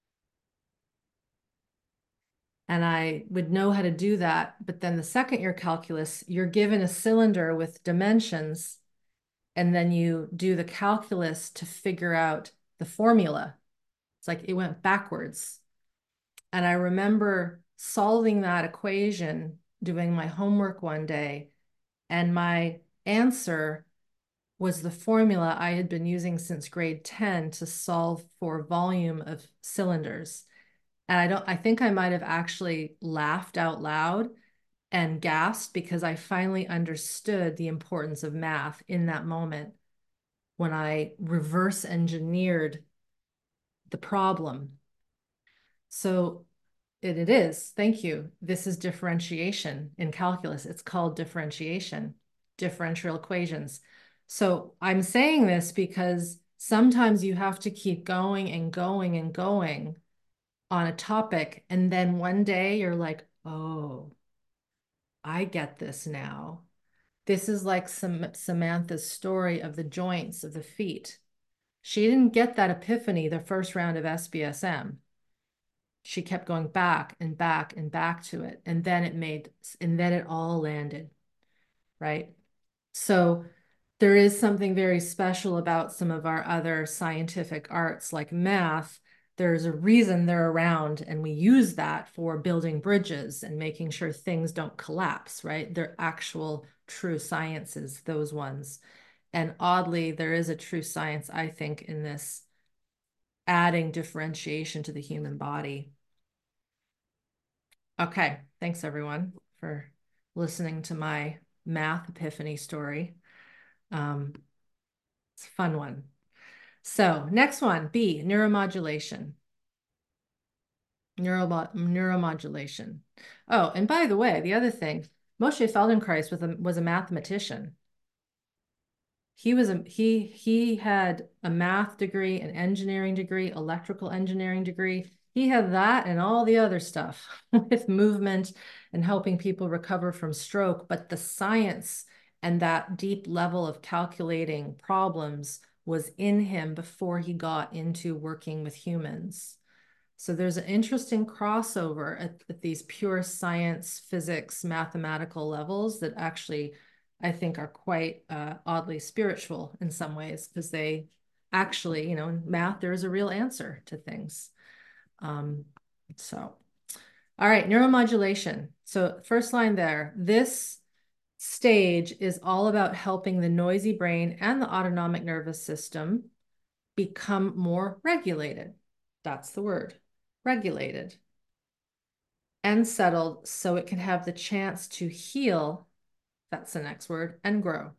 And I would know how to do that. But then the second year calculus, you're given a cylinder with dimensions, and then you do the calculus to figure out the formula. It's like it went backwards. And I remember solving that equation, doing my homework one day, and my answer was the formula I had been using since grade ten to solve for volume of cylinders. And I don't, I think I might have actually laughed out loud and gasped because I finally understood the importance of math in that moment when I reverse engineered the problem. So it, it is, thank you. This is differentiation in calculus. It's called differentiation, differential equations. So I'm saying this because sometimes you have to keep going and going and going on a topic. And then one day you're like, oh, I get this now. This is like some Samantha's story of the joints of the feet. She didn't get that epiphany the first round of S B S M. She kept going back and back and back to it. And then it made, and then it all landed, right? So there is something very special about some of our other scientific arts like math. There's a reason they're around, and we use that for building bridges and making sure things don't collapse, right? They're actual true sciences, those ones. And oddly, there is a true science, I think, in this adding differentiation to the human body. Okay, thanks everyone for listening to my math epiphany story. Um, it's a fun one. So next one, B, neuromodulation. Neuro neuromodulation. Oh, and by the way, the other thing, Moshe Feldenkrais was a, was a mathematician. He was a he he had a math degree, an engineering degree, electrical engineering degree. He had that and all the other stuff with movement and helping people recover from stroke. But the science and that deep level of calculating problems was in him before he got into working with humans. So there's an interesting crossover at, at these pure science, physics, mathematical levels that actually I think are quite uh, oddly spiritual in some ways, because they actually, you know, in math, there is a real answer to things. Um, so, all right, neuromodulation. So first line there, this stage is all about helping the noisy brain and the autonomic nervous system become more regulated. That's the word, regulated and settled so it can have the chance to heal. That's the next word, and grow.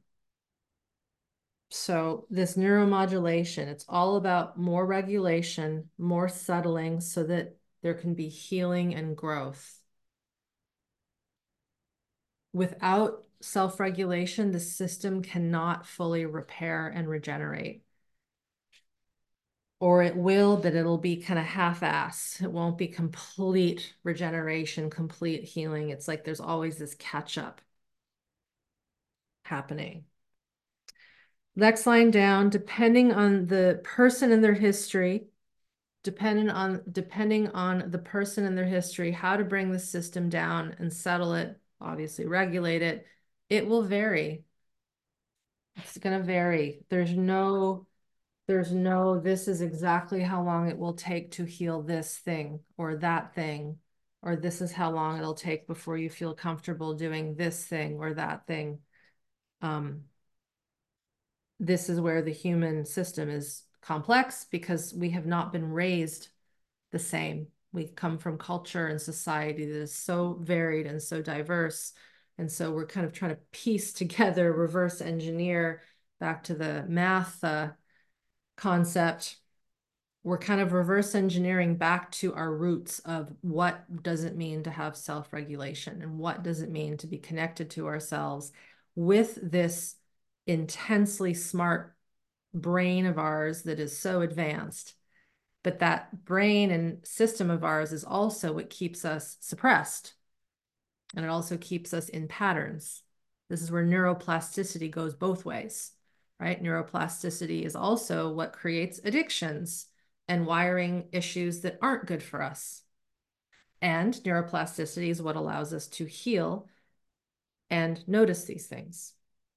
So this neuromodulation, it's all about more regulation, more settling so that there can be healing and growth. Without self-regulation, the system cannot fully repair and regenerate. Or it will, but it'll be kind of half-ass. It won't be complete regeneration, complete healing. It's like there's always this catch-up happening. Next line down, depending on the person and their history, depending on depending on the person and their history, how to bring the system down and settle it, obviously regulate it, it will vary. It's going to vary. There's no, there's no, this is exactly how long it will take to heal this thing or that thing, or this is how long it'll take before you feel comfortable doing this thing or that thing. Um, this is where the human system is complex because we have not been raised the same. We come from culture and society that is so varied and so diverse. And so we're kind of trying to piece together, reverse engineer back to the math uh, concept. We're kind of reverse engineering back to our roots of what does it mean to have self-regulation and what does it mean to be connected to ourselves with this intensely smart brain of ours that is so advanced. But that brain and system of ours is also what keeps us suppressed. And it also keeps us in patterns. This is where neuroplasticity goes both ways, right? Neuroplasticity is also what creates addictions and wiring issues that aren't good for us. And neuroplasticity is what allows us to heal and notice these things.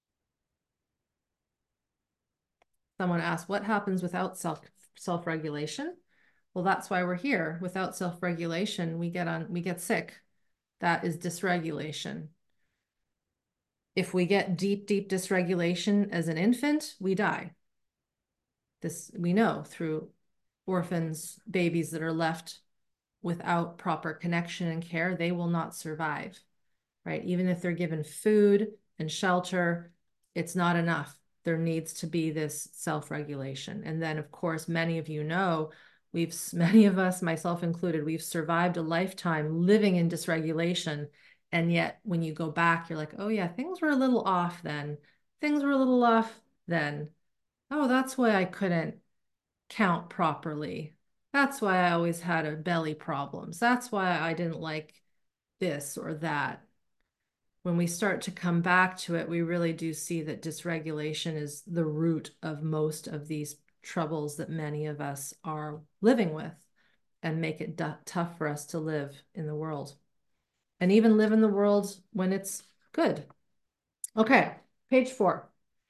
Someone asked, what happens without self self-regulation? Well, that's why we're here. Without self-regulation, we get on, we get sick. That is dysregulation. If we get deep, deep dysregulation as an infant, we die. This we know through orphans, babies that are left without proper connection and care, they will not survive, right? Even if they're given food and shelter, it's not enough. There needs to be this self-regulation. And then, of course, many of you know, we've, many of us, myself included, we've survived a lifetime living in dysregulation. And yet when you go back, you're like, oh yeah, things were a little off then. Things were a little off then. Oh, that's why I couldn't count properly. That's why I always had a belly problems. That's why I didn't like this or that. When we start to come back to it, we really do see that dysregulation is the root of most of these troubles that many of us are living with and make it tough for us to live in the world and even live in the world when it's good. Okay, page four.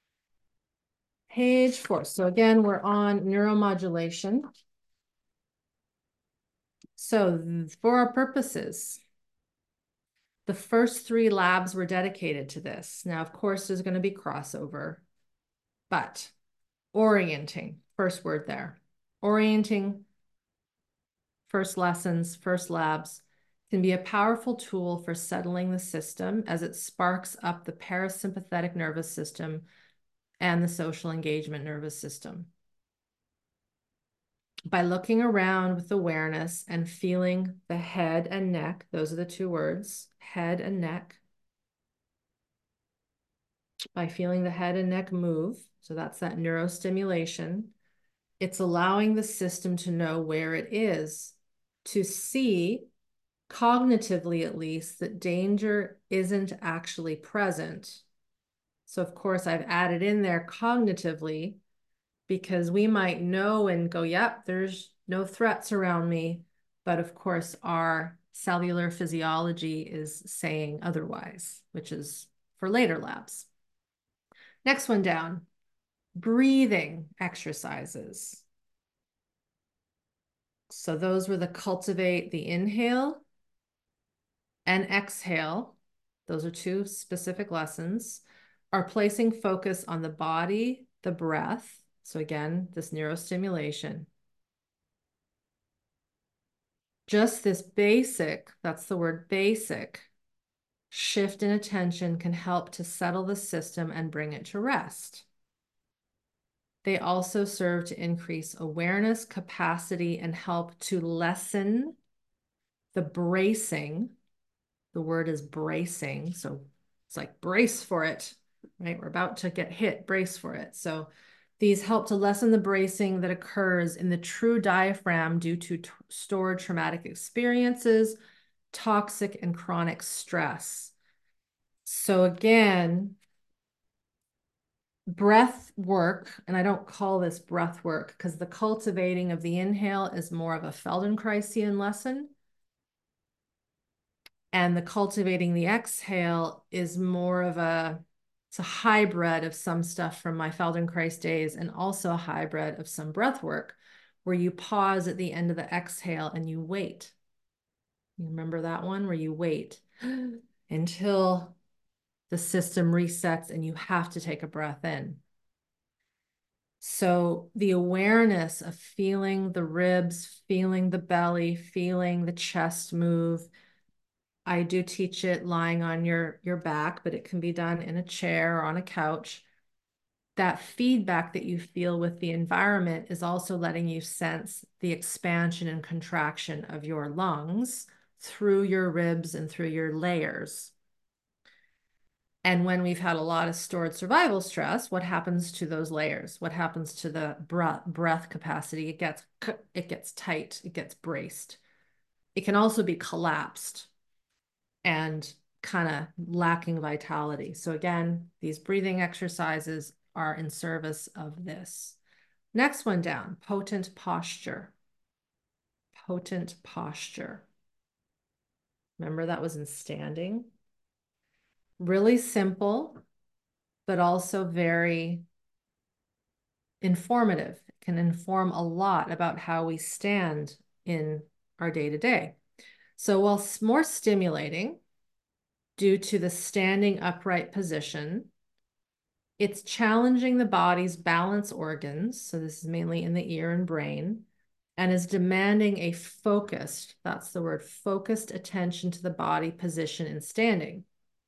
Page four. So again, we're on neuromodulation. So for our purposes, the first three labs were dedicated to this. Now, of course, there's going to be crossover, but orienting, first word there. Orienting, first lessons, first labs, can be a powerful tool for settling the system as it sparks up the parasympathetic nervous system and the social engagement nervous system. By looking around with awareness and feeling the head and neck, those are the two words, head and neck. By feeling the head and neck move, so that's that neurostimulation, it's allowing the system to know where it is, to see, cognitively at least, that danger isn't actually present. So of course I've added in there cognitively because we might know and go, yep, there's no threats around me. But of course, our cellular physiology is saying otherwise, which is for later labs. Next one down, breathing exercises. So those were the cultivate the inhale and exhale. Those are two specific lessons. Are placing focus on the body, the breath. So again, this neurostimulation. Just this basic, that's the word basic, shift in attention can help to settle the system and bring it to rest. They also serve to increase awareness, capacity, and help to lessen the bracing. The word is bracing, so it's like brace for it, right? We're about to get hit, brace for it. So these help to lessen the bracing that occurs in the true diaphragm due to stored traumatic experiences, toxic and chronic stress. So again, breath work, and I don't call this breath work because the cultivating of the inhale is more of a Feldenkraisian lesson. And the cultivating the exhale is more of a, it's a hybrid of some stuff from my Feldenkrais days and also a hybrid of some breath work where you pause at the end of the exhale and you wait. You remember that one where you wait until the system resets and you have to take a breath in. So the awareness of feeling the ribs, feeling the belly, feeling the chest move. I do teach it lying on your, your back, but it can be done in a chair or on a couch. That feedback that you feel with the environment is also letting you sense the expansion and contraction of your lungs through your ribs and through your layers. And when we've had a lot of stored survival stress, what happens to those layers? What happens to the breath, breath capacity? It gets, it gets tight, it gets braced. It can also be collapsed and kind of lacking vitality. So again, these breathing exercises are in service of this. Next one down, potent posture. Potent posture. Remember that was in standing. Really simple, but also very informative. It can inform a lot about how we stand in our day-to-day. So while more stimulating due to the standing upright position, it's challenging the body's balance organs. So this is mainly in the ear and brain, and is demanding a focused, that's the word, focused attention to the body position in standing,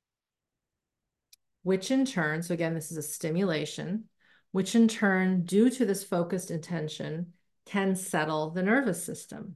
which in turn, so again, this is a stimulation, which in turn, due to this focused attention, can settle the nervous system.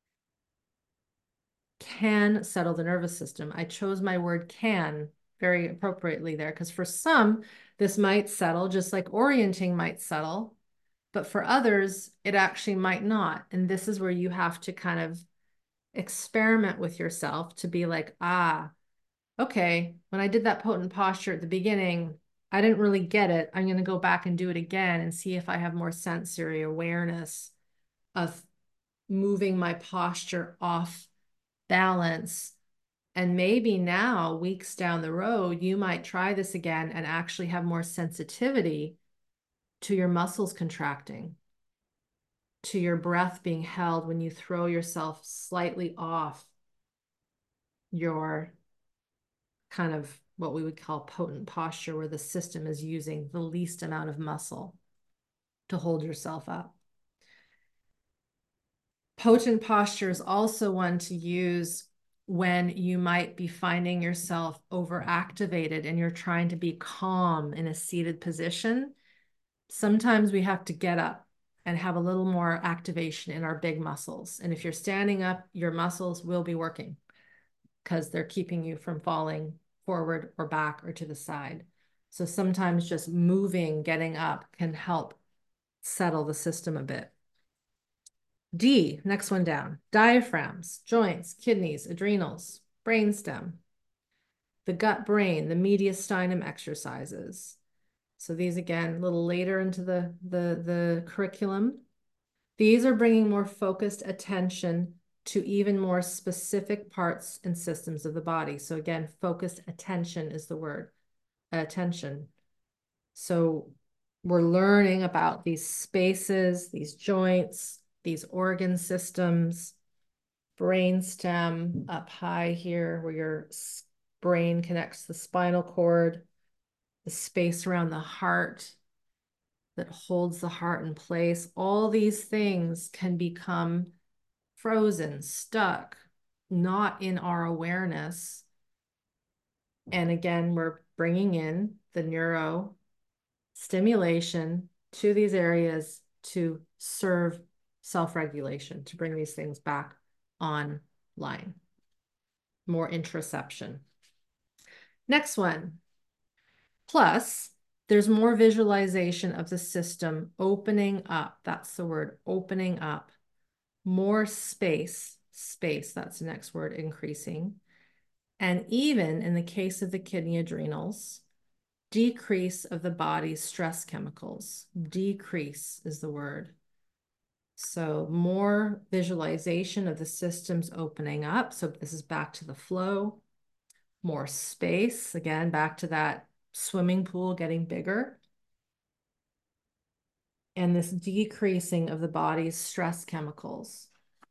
Can settle the nervous system. I chose my word can very appropriately there, because for some, this might settle just like orienting might settle, but for others, it actually might not. And this is where you have to kind of experiment with yourself to be like, ah, okay, when I did that potent posture at the beginning, I didn't really get it. I'm going to go back and do it again and see if I have more sensory awareness of moving my posture off balance. And maybe now, weeks down the road, you might try this again and actually have more sensitivity to your muscles contracting, to your breath being held when you throw yourself slightly off your kind of what we would call potent posture, where the system is using the least amount of muscle to hold yourself up. Potent posture is also one to use when you might be finding yourself overactivated and you're trying to be calm in a seated position. Sometimes we have to get up and have a little more activation in our big muscles. And if you're standing up, your muscles will be working because they're keeping you from falling forward or back or to the side. So sometimes just moving, getting up can help settle the system a bit. D, next one down, diaphragms, joints, kidneys, adrenals, brainstem, the gut brain, the mediastinum exercises. So these again, a little later into the, the, the curriculum. These are bringing more focused attention to even more specific parts and systems of the body. So again, focused attention is the word, attention. So we're learning about these spaces, these joints, these organ systems, brainstem up high here where your brain connects to the spinal cord, the space around the heart that holds the heart in place. All these things can become frozen, stuck, not in our awareness. And again, we're bringing in the neuro stimulation to these areas to serve self-regulation, to bring these things back online. More introception. Next one. Plus, there's more visualization of the system opening up. That's the word, opening up. More space, space, that's the next word, increasing. And even in the case of the kidney adrenals, decrease of the body's stress chemicals. Decrease is the word. So more visualization of the systems opening up. So this is back to the flow. More space, again, back to that swimming pool getting bigger. And this decreasing of the body's stress chemicals.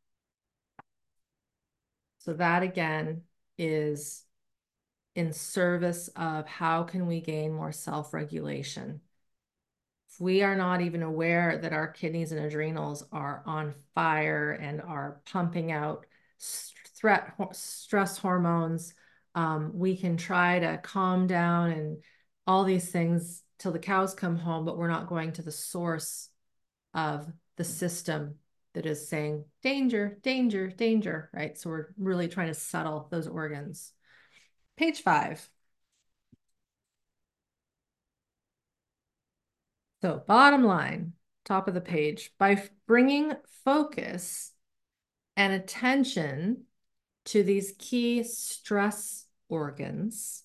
So that again is in service of how can we gain more self-regulation If we are not even aware that our kidneys and adrenals are on fire and are pumping out threat, stress hormones, um, we can try to calm down and all these things till the cows come home, but we're not going to the source of the system that is saying danger, danger, danger, right? So we're really trying to settle those organs. Page five. So bottom line, top of the page, by bringing focus and attention to these key stress organs,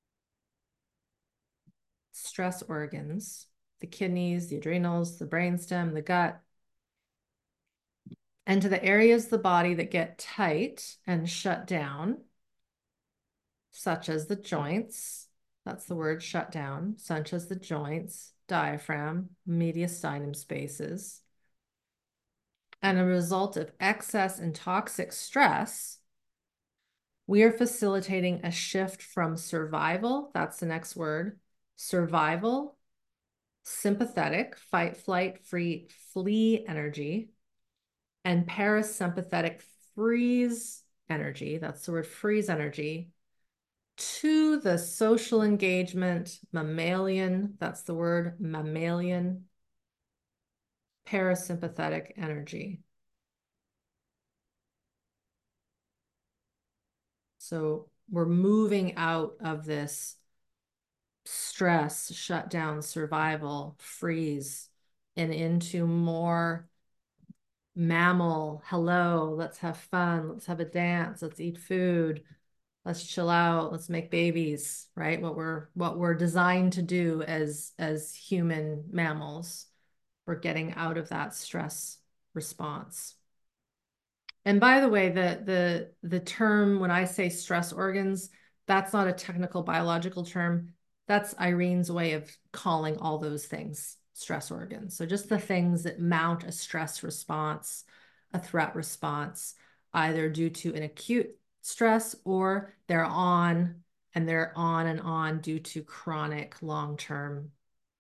stress organs, the kidneys, the adrenals, the brainstem, the gut, and to the areas of the body that get tight and shut down, such as the joints, that's the word shut down, such as the joints, diaphragm, mediastinum spaces. And a result of excess and toxic stress, we are facilitating a shift from survival, that's the next word, survival, sympathetic, fight, flight, free, flee energy, and parasympathetic freeze energy, that's the word freeze energy, to the social engagement, mammalian, that's the word mammalian, parasympathetic energy. So we're moving out of this stress, shutdown, survival, freeze, and into more mammal, hello, let's have fun, let's have a dance, let's eat food, let's chill out, let's make babies, right? What we're what we're designed to do as as human mammals. We're getting out of that stress response. And by the way, the the the term when I say stress organs, that's not a technical biological term. That's Irene's way of calling all those things stress organs. So just the things that mount a stress response, a threat response, either due to an acute stress or they're on and they're on and on due to chronic long-term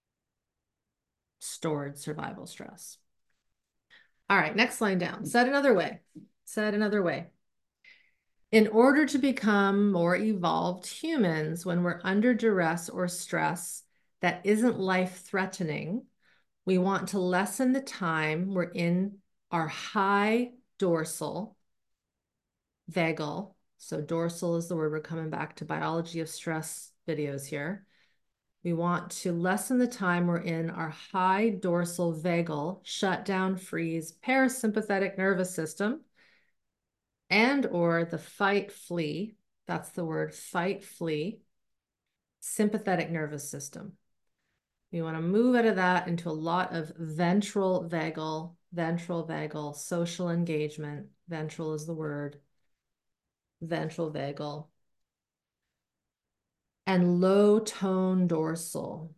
stored survival stress. All right, next line down. Said another way. Said another way. In order to become more evolved humans, when we're under duress or stress that isn't life-threatening, we want to lessen the time we're in our high dorsal vagal. So dorsal is the word. We're coming back to biology of stress videos here. We want to lessen the time we're in our high dorsal vagal, shut down, freeze, parasympathetic nervous system, and or the fight, flee, that's the word, fight, flee, sympathetic nervous system. We want to move out of that into a lot of ventral vagal, ventral vagal, social engagement. Ventral is the word, ventral vagal. And low tone dorsal.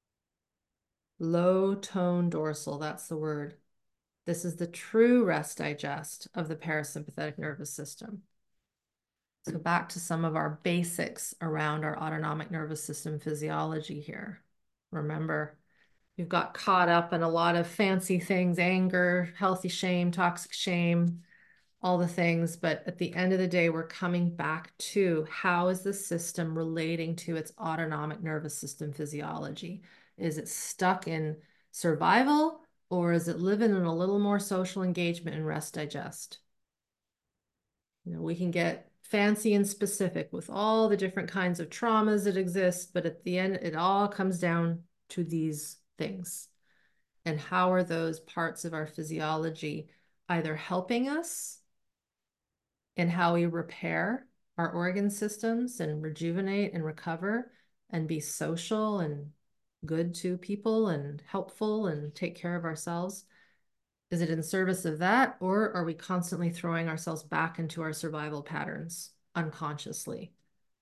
Low tone dorsal, that's the word. This is the true rest digest of the parasympathetic nervous system. So back to some of our basics around our autonomic nervous system physiology here. Remember, you've got caught up in a lot of fancy things, anger, healthy shame, toxic shame, all the things. But at the end of the day, we're coming back to how is the system relating to its autonomic nervous system physiology? Is it stuck in survival or is it living in a little more social engagement and rest digest? You know, we can get fancy and specific with all the different kinds of traumas that exist, but at the end, it all comes down to these things. And how are those parts of our physiology either helping us in how we repair our organ systems and rejuvenate and recover and be social and good to people and helpful and take care of ourselves? Is it in service of that, or are we constantly throwing ourselves back into our survival patterns unconsciously?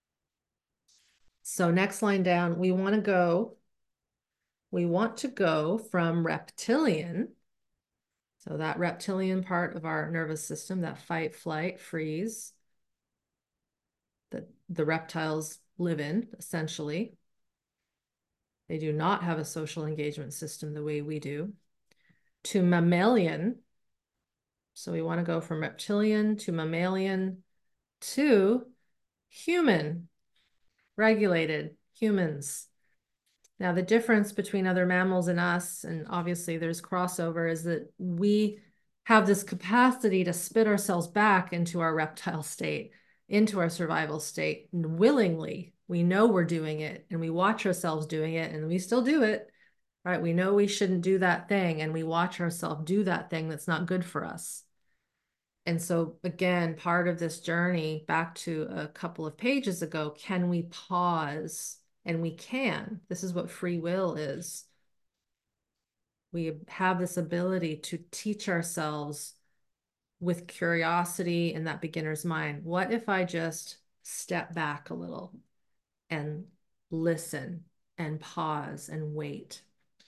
So next line down, we want to go, we want to go from reptilian, so that reptilian part of our nervous system, that fight, flight, freeze, that the reptiles live in, essentially. They do not have a social engagement system the way we do. To mammalian. So we want to go from reptilian to mammalian to human, regulated humans. Now, the difference between other mammals and us, and obviously there's crossover, is that we have this capacity to spit ourselves back into our reptile state, into our survival state, and willingly. We know we're doing it, and we watch ourselves doing it, and we still do it, right? We know we shouldn't do that thing, and we watch ourselves do that thing that's not good for us. And so, again, part of this journey, back to a couple of pages ago, can we pause? And we can. This is what free will is. We have this ability to teach ourselves with curiosity in that beginner's mind. What if I just step back a little and listen and pause and wait?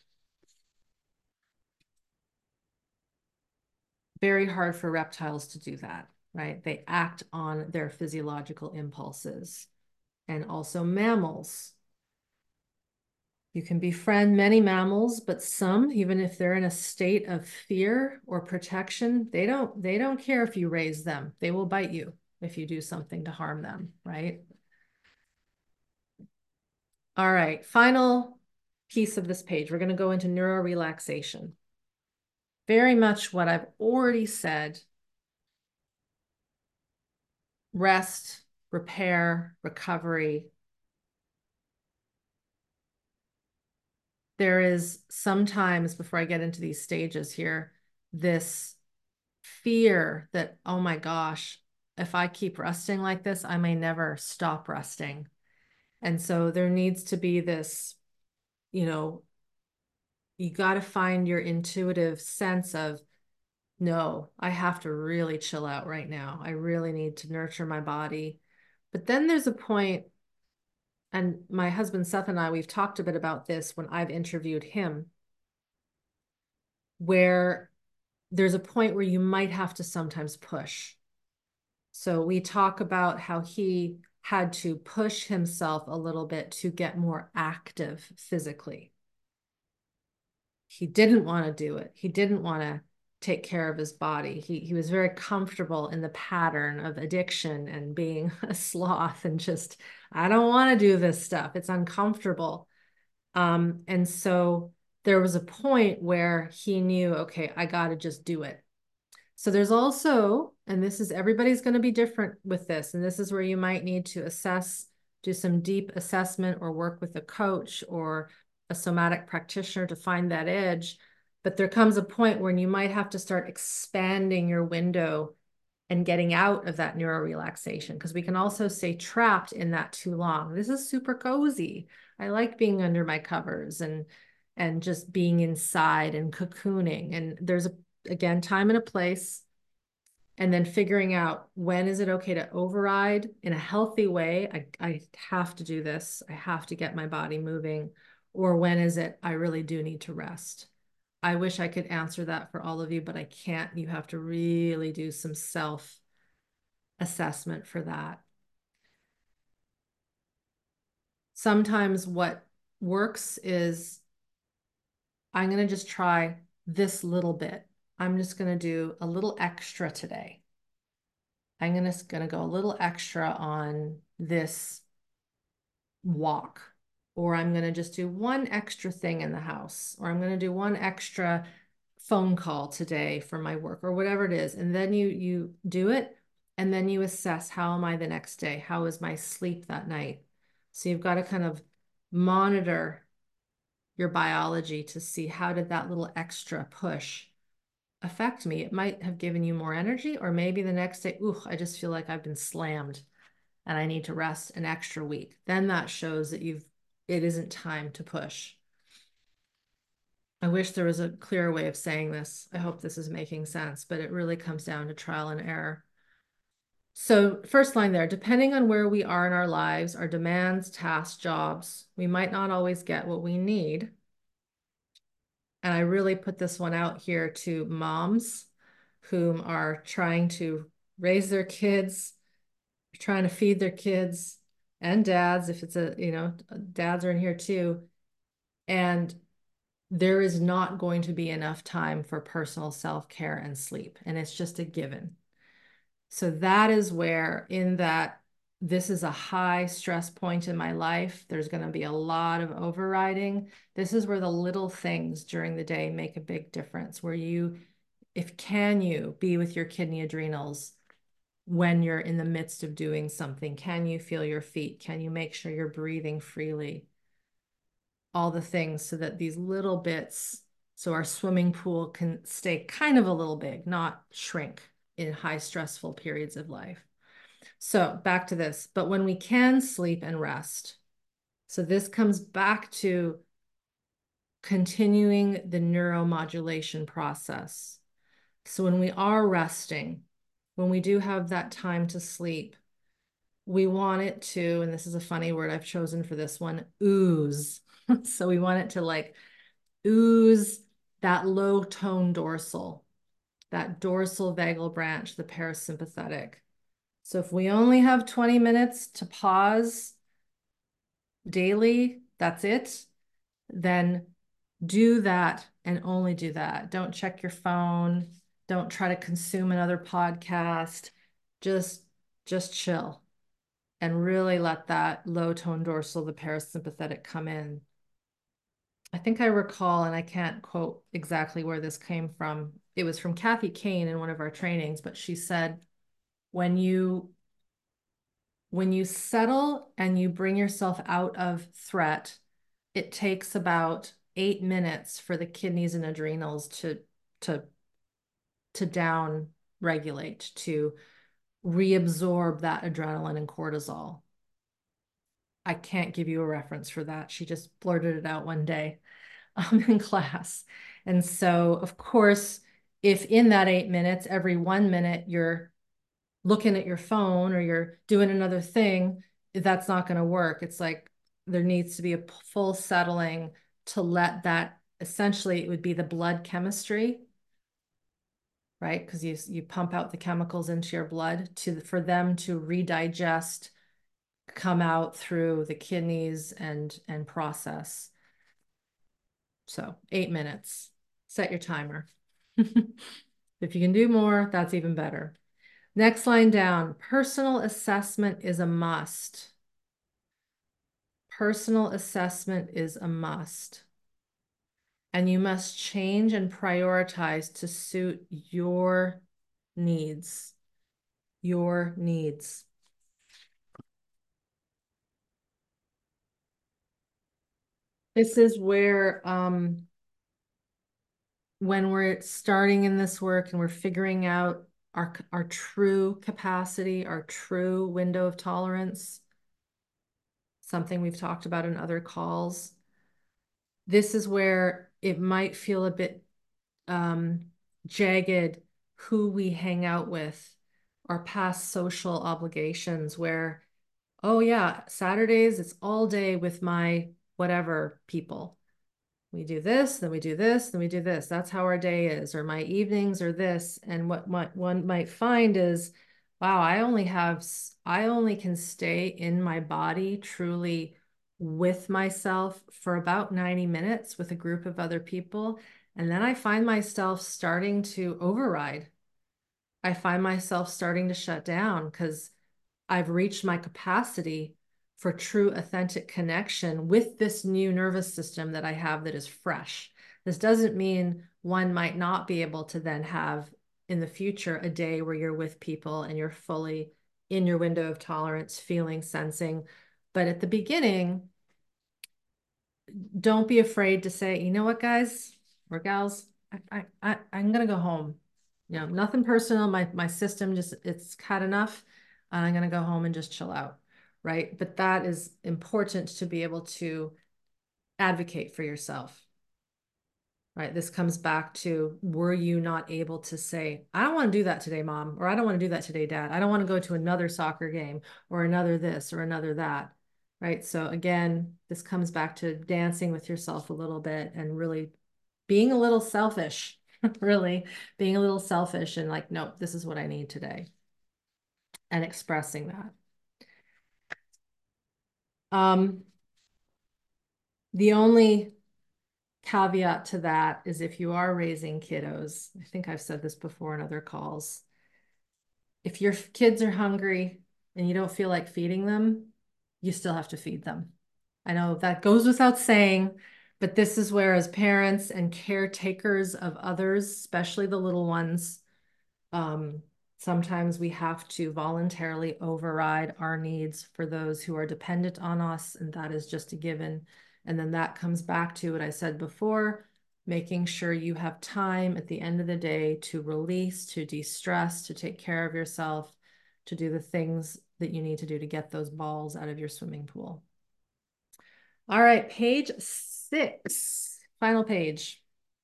Very hard for reptiles to do that, right? They act on their physiological impulses. And also mammals. You can befriend many mammals, but some, even if they're in a state of fear or protection, they don't, they don't care if you raise them. They will bite you if you do something to harm them, right? All right, final piece of this page. We're going to go into neurorelaxation. Very much what I've already said. Rest, repair, recovery. There is sometimes, before I get into these stages here, this fear that, oh my gosh, if I keep resting like this, I may never stop resting. And so there needs to be this, you know, you got to find your intuitive sense of, no, I have to really chill out right now. I really need to nurture my body. But then there's a point, and my husband Seth and I, we've talked a bit about this when I've interviewed him, where there's a point where you might have to sometimes push. So we talk about how he had to push himself a little bit to get more active physically. He didn't want to do it. He didn't want to take care of his body. He, he was very comfortable in the pattern of addiction and being a sloth and just, I don't want to do this stuff. It's uncomfortable. Um, and so there was a point where he knew, okay, I got to just do it. So there's also, and this is, everybody's going to be different with this, and this is where you might need to assess, do some deep assessment or work with a coach or a somatic practitioner to find that edge. But there comes a point when you might have to start expanding your window and getting out of that neurorelaxation, because we can also stay trapped in that too long. This is super cozy. I like being under my covers and and just being inside and cocooning. And there's a again, time and a place, and then figuring out when is it okay to override in a healthy way. I, I have to do this. I have to get my body moving. Or when is it, I really do need to rest. I wish I could answer that for all of you, but I can't. You have to really do some self assessment for that. Sometimes what works is I'm going to just try this little bit. I'm just going to do a little extra today. I'm gonna, gonna go a little extra on this walk, or I'm gonna just do one extra thing in the house, or I'm gonna do one extra phone call today for my work, or whatever it is. And then you you do it, and then you assess, how am I the next day? How is my sleep that night? So you've got to kind of monitor your biology to see, how did that little extra push affect me? It might have given you more energy, or maybe the next day, ooh, I just feel like I've been slammed and I need to rest an extra week. Then that shows that you've, it isn't time to push. I wish there was a clearer way of saying this. I hope this is making sense, but it really comes down to trial and error. So first line there, depending on where we are in our lives, our demands, tasks, jobs, we might not always get what we need. And I really put this one out here to moms whom are trying to raise their kids, trying to feed their kids, and dads, if it's a, you know, dads are in here too. And there is not going to be enough time for personal self-care and sleep. And it's just a given. So that is where, in that, this is a high stress point in my life. There's going to be a lot of overriding. This is where the little things during the day make a big difference, where you, if can you be with your kidney adrenals when you're in the midst of doing something? Can you feel your feet? Can you make sure you're breathing freely? All the things so that these little bits, so our swimming pool can stay kind of a little big, not shrink in high stressful periods of life. So back to this, but when we can sleep and rest, so this comes back to continuing the neuromodulation process. So when we are resting, when we do have that time to sleep, we want it to, and this is a funny word I've chosen for this one, ooze. So we want it to like ooze that low tone dorsal, that dorsal vagal branch, the parasympathetic. So if we only have twenty minutes to pause daily, that's it, then do that and only do that. Don't check your phone. Don't try to consume another podcast. Just, just chill and really let that low tone dorsal, the parasympathetic, come in. I think I recall, and I can't quote exactly where this came from. It was from Kathy Kane in one of our trainings, but she said, when you when you settle and you bring yourself out of threat, it takes about eight minutes for the kidneys and adrenals to to to down regulate, to reabsorb that adrenaline and cortisol. I can't give you a reference for that. She just blurted it out one day um, in class. And so, of course, if in that eight minutes, every one minute you're looking at your phone or you're doing another thing, that's not going to work. It's like there needs to be a full settling to let that, essentially, it would be the blood chemistry, right? Because you, you pump out the chemicals into your blood to for them to redigest, come out through the kidneys and and process. So eight minutes, set your timer. If you can do more, that's even better. Next line down, personal assessment is a must. Personal assessment is a must. And you must change and prioritize to suit your needs, your needs. This is where um, when we're starting in this work and we're figuring out our, our true capacity, our true window of tolerance, something we've talked about in other calls, this is where it might feel a bit um, jagged who we hang out with, our past social obligations, where, oh yeah, Saturdays, it's all day with my whatever people. We do this, then we do this, then we do this. That's how our day is, or my evenings are this. And what my, one might find is, wow, I only have, I only can stay in my body truly with myself for about ninety minutes with a group of other people. And then I find myself starting to override. I find myself starting to shut down because I've reached my capacity for true authentic connection with this new nervous system that I have that is fresh. This doesn't mean one might not be able to then have in the future a day where you're with people and you're fully in your window of tolerance, feeling, sensing. But at the beginning, don't be afraid to say, you know what, guys or gals, I, I, I, I'm going to go home. You know, nothing personal. My, my system just, it's had enough. I'm going to go home and just chill out. Right. But that is important to be able to advocate for yourself. Right. This comes back to, were you not able to say, I don't want to do that today, mom, or I don't want to do that today, dad. I don't want to go to another soccer game or another this or another that. Right. So again, this comes back to dancing with yourself a little bit and really being a little selfish, really being a little selfish and like, nope, this is what I need today, and expressing that. Um, the only caveat to that is if you are raising kiddos, I think I've said this before in other calls, if your kids are hungry and you don't feel like feeding them, you still have to feed them. I know that goes without saying, but this is where, as parents and caretakers of others, especially the little ones, um, sometimes we have to voluntarily override our needs for those who are dependent on us, and that is just a given. And then that comes back to what I said before, making sure you have time at the end of the day to release, to de-stress, to take care of yourself, to do the things that you need to do to get those balls out of your swimming pool. All right, page six, final page.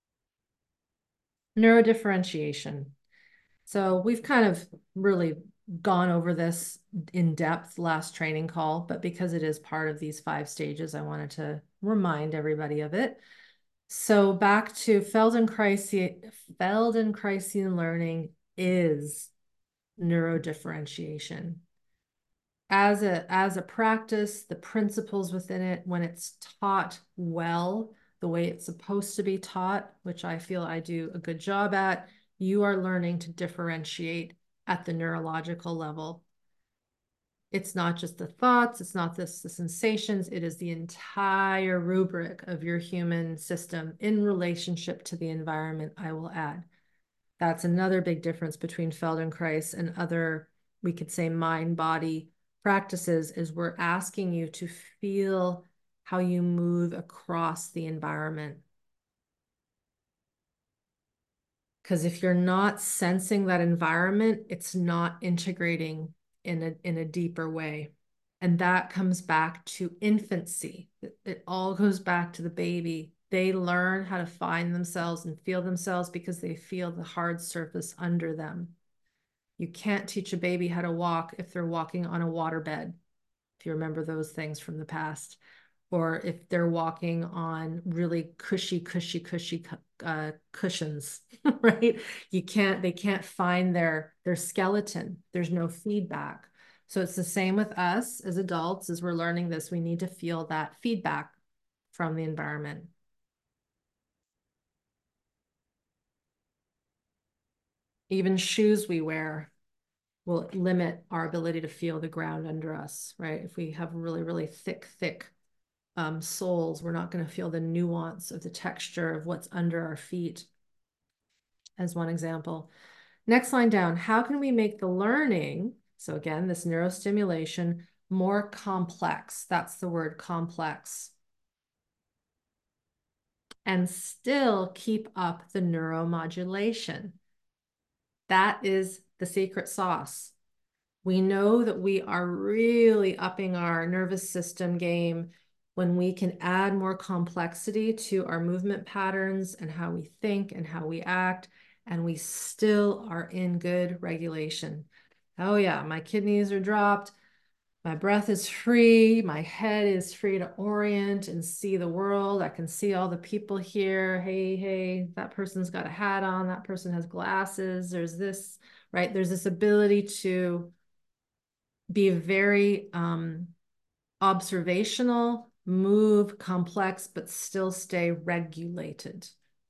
Neurodifferentiation. So we've kind of really gone over this in depth last training call, but because it is part of these five stages, I wanted to remind everybody of it. So back to Feldenkrais, Feldenkrais learning is neurodifferentiation. As a, as a practice, the principles within it, when it's taught well, the way it's supposed to be taught, which I feel I do a good job at, you are learning to differentiate at the neurological level. It's not just the thoughts, it's not this, the sensations, it is the entire rubric of your human system in relationship to the environment, I will add. That's another big difference between Feldenkrais and other, we could say, mind-body practices, is we're asking you to feel how you move across the environment. Because if you're not sensing that environment, it's not integrating in a, in a deeper way. And that comes back to infancy. It, it all goes back to the baby. They learn how to find themselves and feel themselves because they feel the hard surface under them. You can't teach a baby how to walk if they're walking on a waterbed, if you remember those things from the past, or if they're walking on really cushy, cushy, cushy uh, cushions, right? You can't, they can't find their, their skeleton. There's no feedback. So it's the same with us as adults. As we're learning this, we need to feel that feedback from the environment. Even shoes we wear will limit our ability to feel the ground under us, right? If we have really, really thick, thick um, soles, we're not going to feel the nuance of the texture of what's under our feet, as one example. Next line down, how can we make the learning, so again, this neurostimulation, more complex? That's the word, complex. And still keep up the neuromodulation. That is the secret sauce. We know that we are really upping our nervous system game when we can add more complexity to our movement patterns and how we think and how we act, and we still are in good regulation. Oh yeah, my kidneys are dropped, my breath is free, my head is free to orient and see the world. I can see all the people here. Hey, hey, that person's got a hat on, that person has glasses, there's this, right? There's this ability to be very um, observational, move complex, but still stay regulated.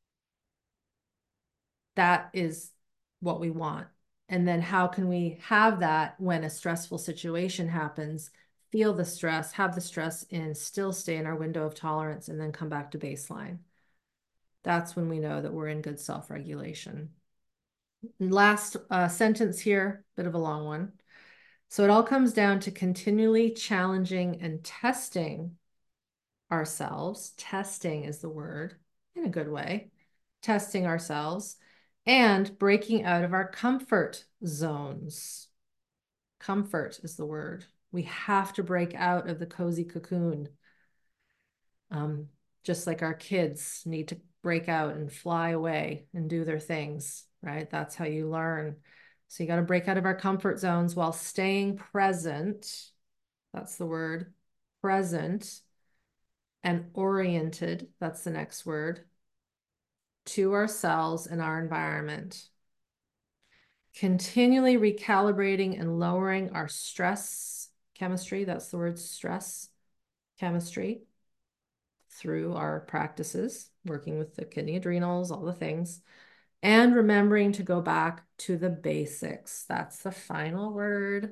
That is what we want. And then how can we have that when a stressful situation happens, feel the stress, have the stress and still stay in our window of tolerance and then come back to baseline. That's when we know that we're in good self-regulation. Last uh, sentence here, bit of a long one. So it all comes down to continually challenging and testing ourselves. Testing is the word in a good way. Testing ourselves and breaking out of our comfort zones. Comfort is the word. We have to break out of the cozy cocoon. Um, just like our kids need to break out and fly away and do their things, right? That's how you learn. So you got to break out of our comfort zones while staying present. That's the word, present and oriented. That's the next word, to ourselves and our environment. Continually recalibrating and lowering our stress chemistry. That's the word, stress chemistry, through our practices, working with the kidney adrenals, all the things, and remembering to go back to the basics. That's the final word,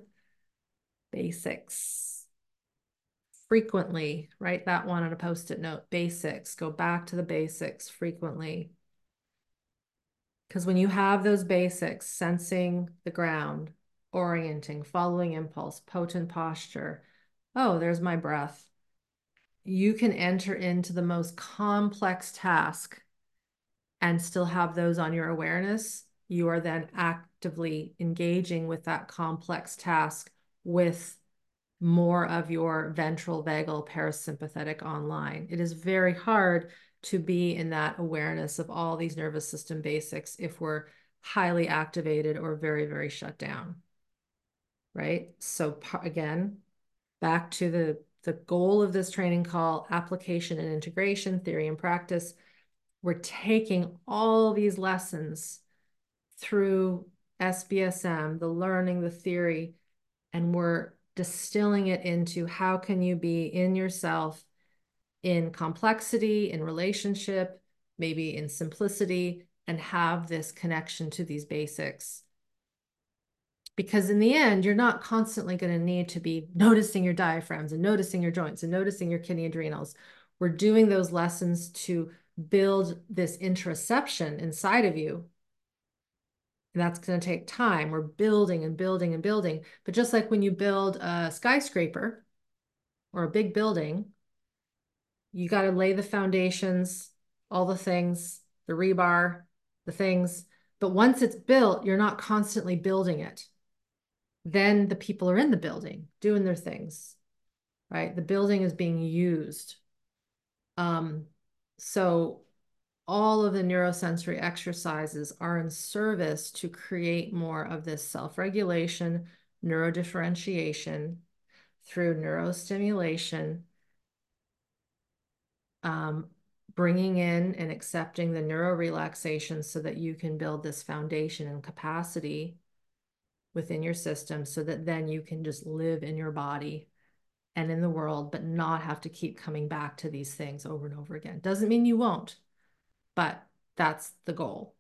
basics. Frequently, write that one on a post-it note, basics, go back to the basics frequently. Because when you have those basics, sensing the ground, orienting, following impulse, potent posture, oh, there's my breath, you can enter into the most complex task and still have those on your awareness. You are then actively engaging with that complex task with more of your ventral vagal parasympathetic online. It is very hard to be in that awareness of all these nervous system basics if we're highly activated or very, very shut down, right? So again, back to the, the goal of this training call, application and integration, theory and practice. We're taking all these lessons through S B S M, the learning, the theory, and we're distilling it into how can you be in yourself in complexity, in relationship, maybe in simplicity, and have this connection to these basics. Because in the end, you're not constantly going to need to be noticing your diaphragms and noticing your joints and noticing your kidney adrenals. We're doing those lessons to build this interoception inside of you. And that's going to take time. We're building and building and building. But just like when you build a skyscraper or a big building, you got to lay the foundations, all the things, the rebar, the things. But once it's built, you're not constantly building it. Then the people are in the building doing their things, right? The building is being used. Um, so all of the neurosensory exercises are in service to create more of this self-regulation, neurodifferentiation through neurostimulation, um, bringing in and accepting the neurorelaxation so that you can build this foundation and capacity within your system so that then you can just live in your body and in the world, but not have to keep coming back to these things over and over again. Doesn't mean you won't, but that's the goal.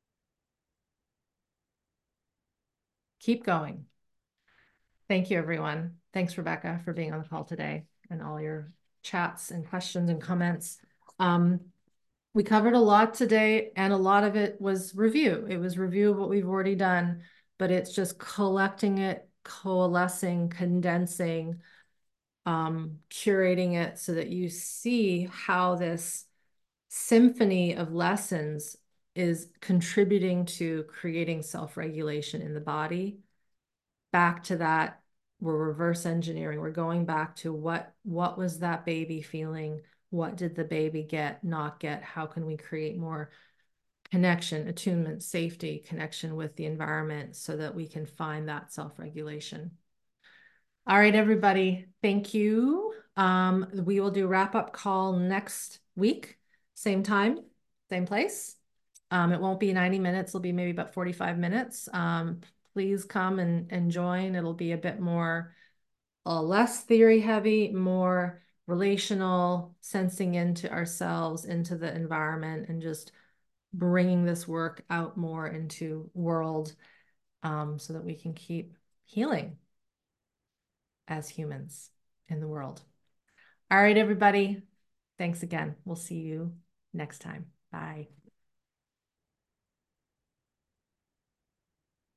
Keep going. Thank you, everyone. Thanks, Rebecca, for being on the call today and all your chats and questions and comments. Um, we covered a lot today, and a lot of it was review. It was review of what we've already done, but it's just collecting it, coalescing, condensing, um, curating it so that you see how this symphony of lessons is contributing to creating self-regulation in the body. Back to that, we're reverse engineering. We're going back to what, what was that baby feeling? What did the baby get, not get? How can we create more connection, attunement, safety, connection with the environment so that we can find that self-regulation? All right, everybody, thank you. Um, we will do a wrap-up call next week, same time, same place. Um, it won't be ninety minutes. It'll be maybe about forty-five minutes. Um, please come and, and join. It'll be a bit more, uh, less theory heavy, more relational, sensing into ourselves, into the environment, and just bringing this work out more into world, um, so that we can keep healing as humans in the world. All right, everybody. Thanks again. We'll see you next time. Bye.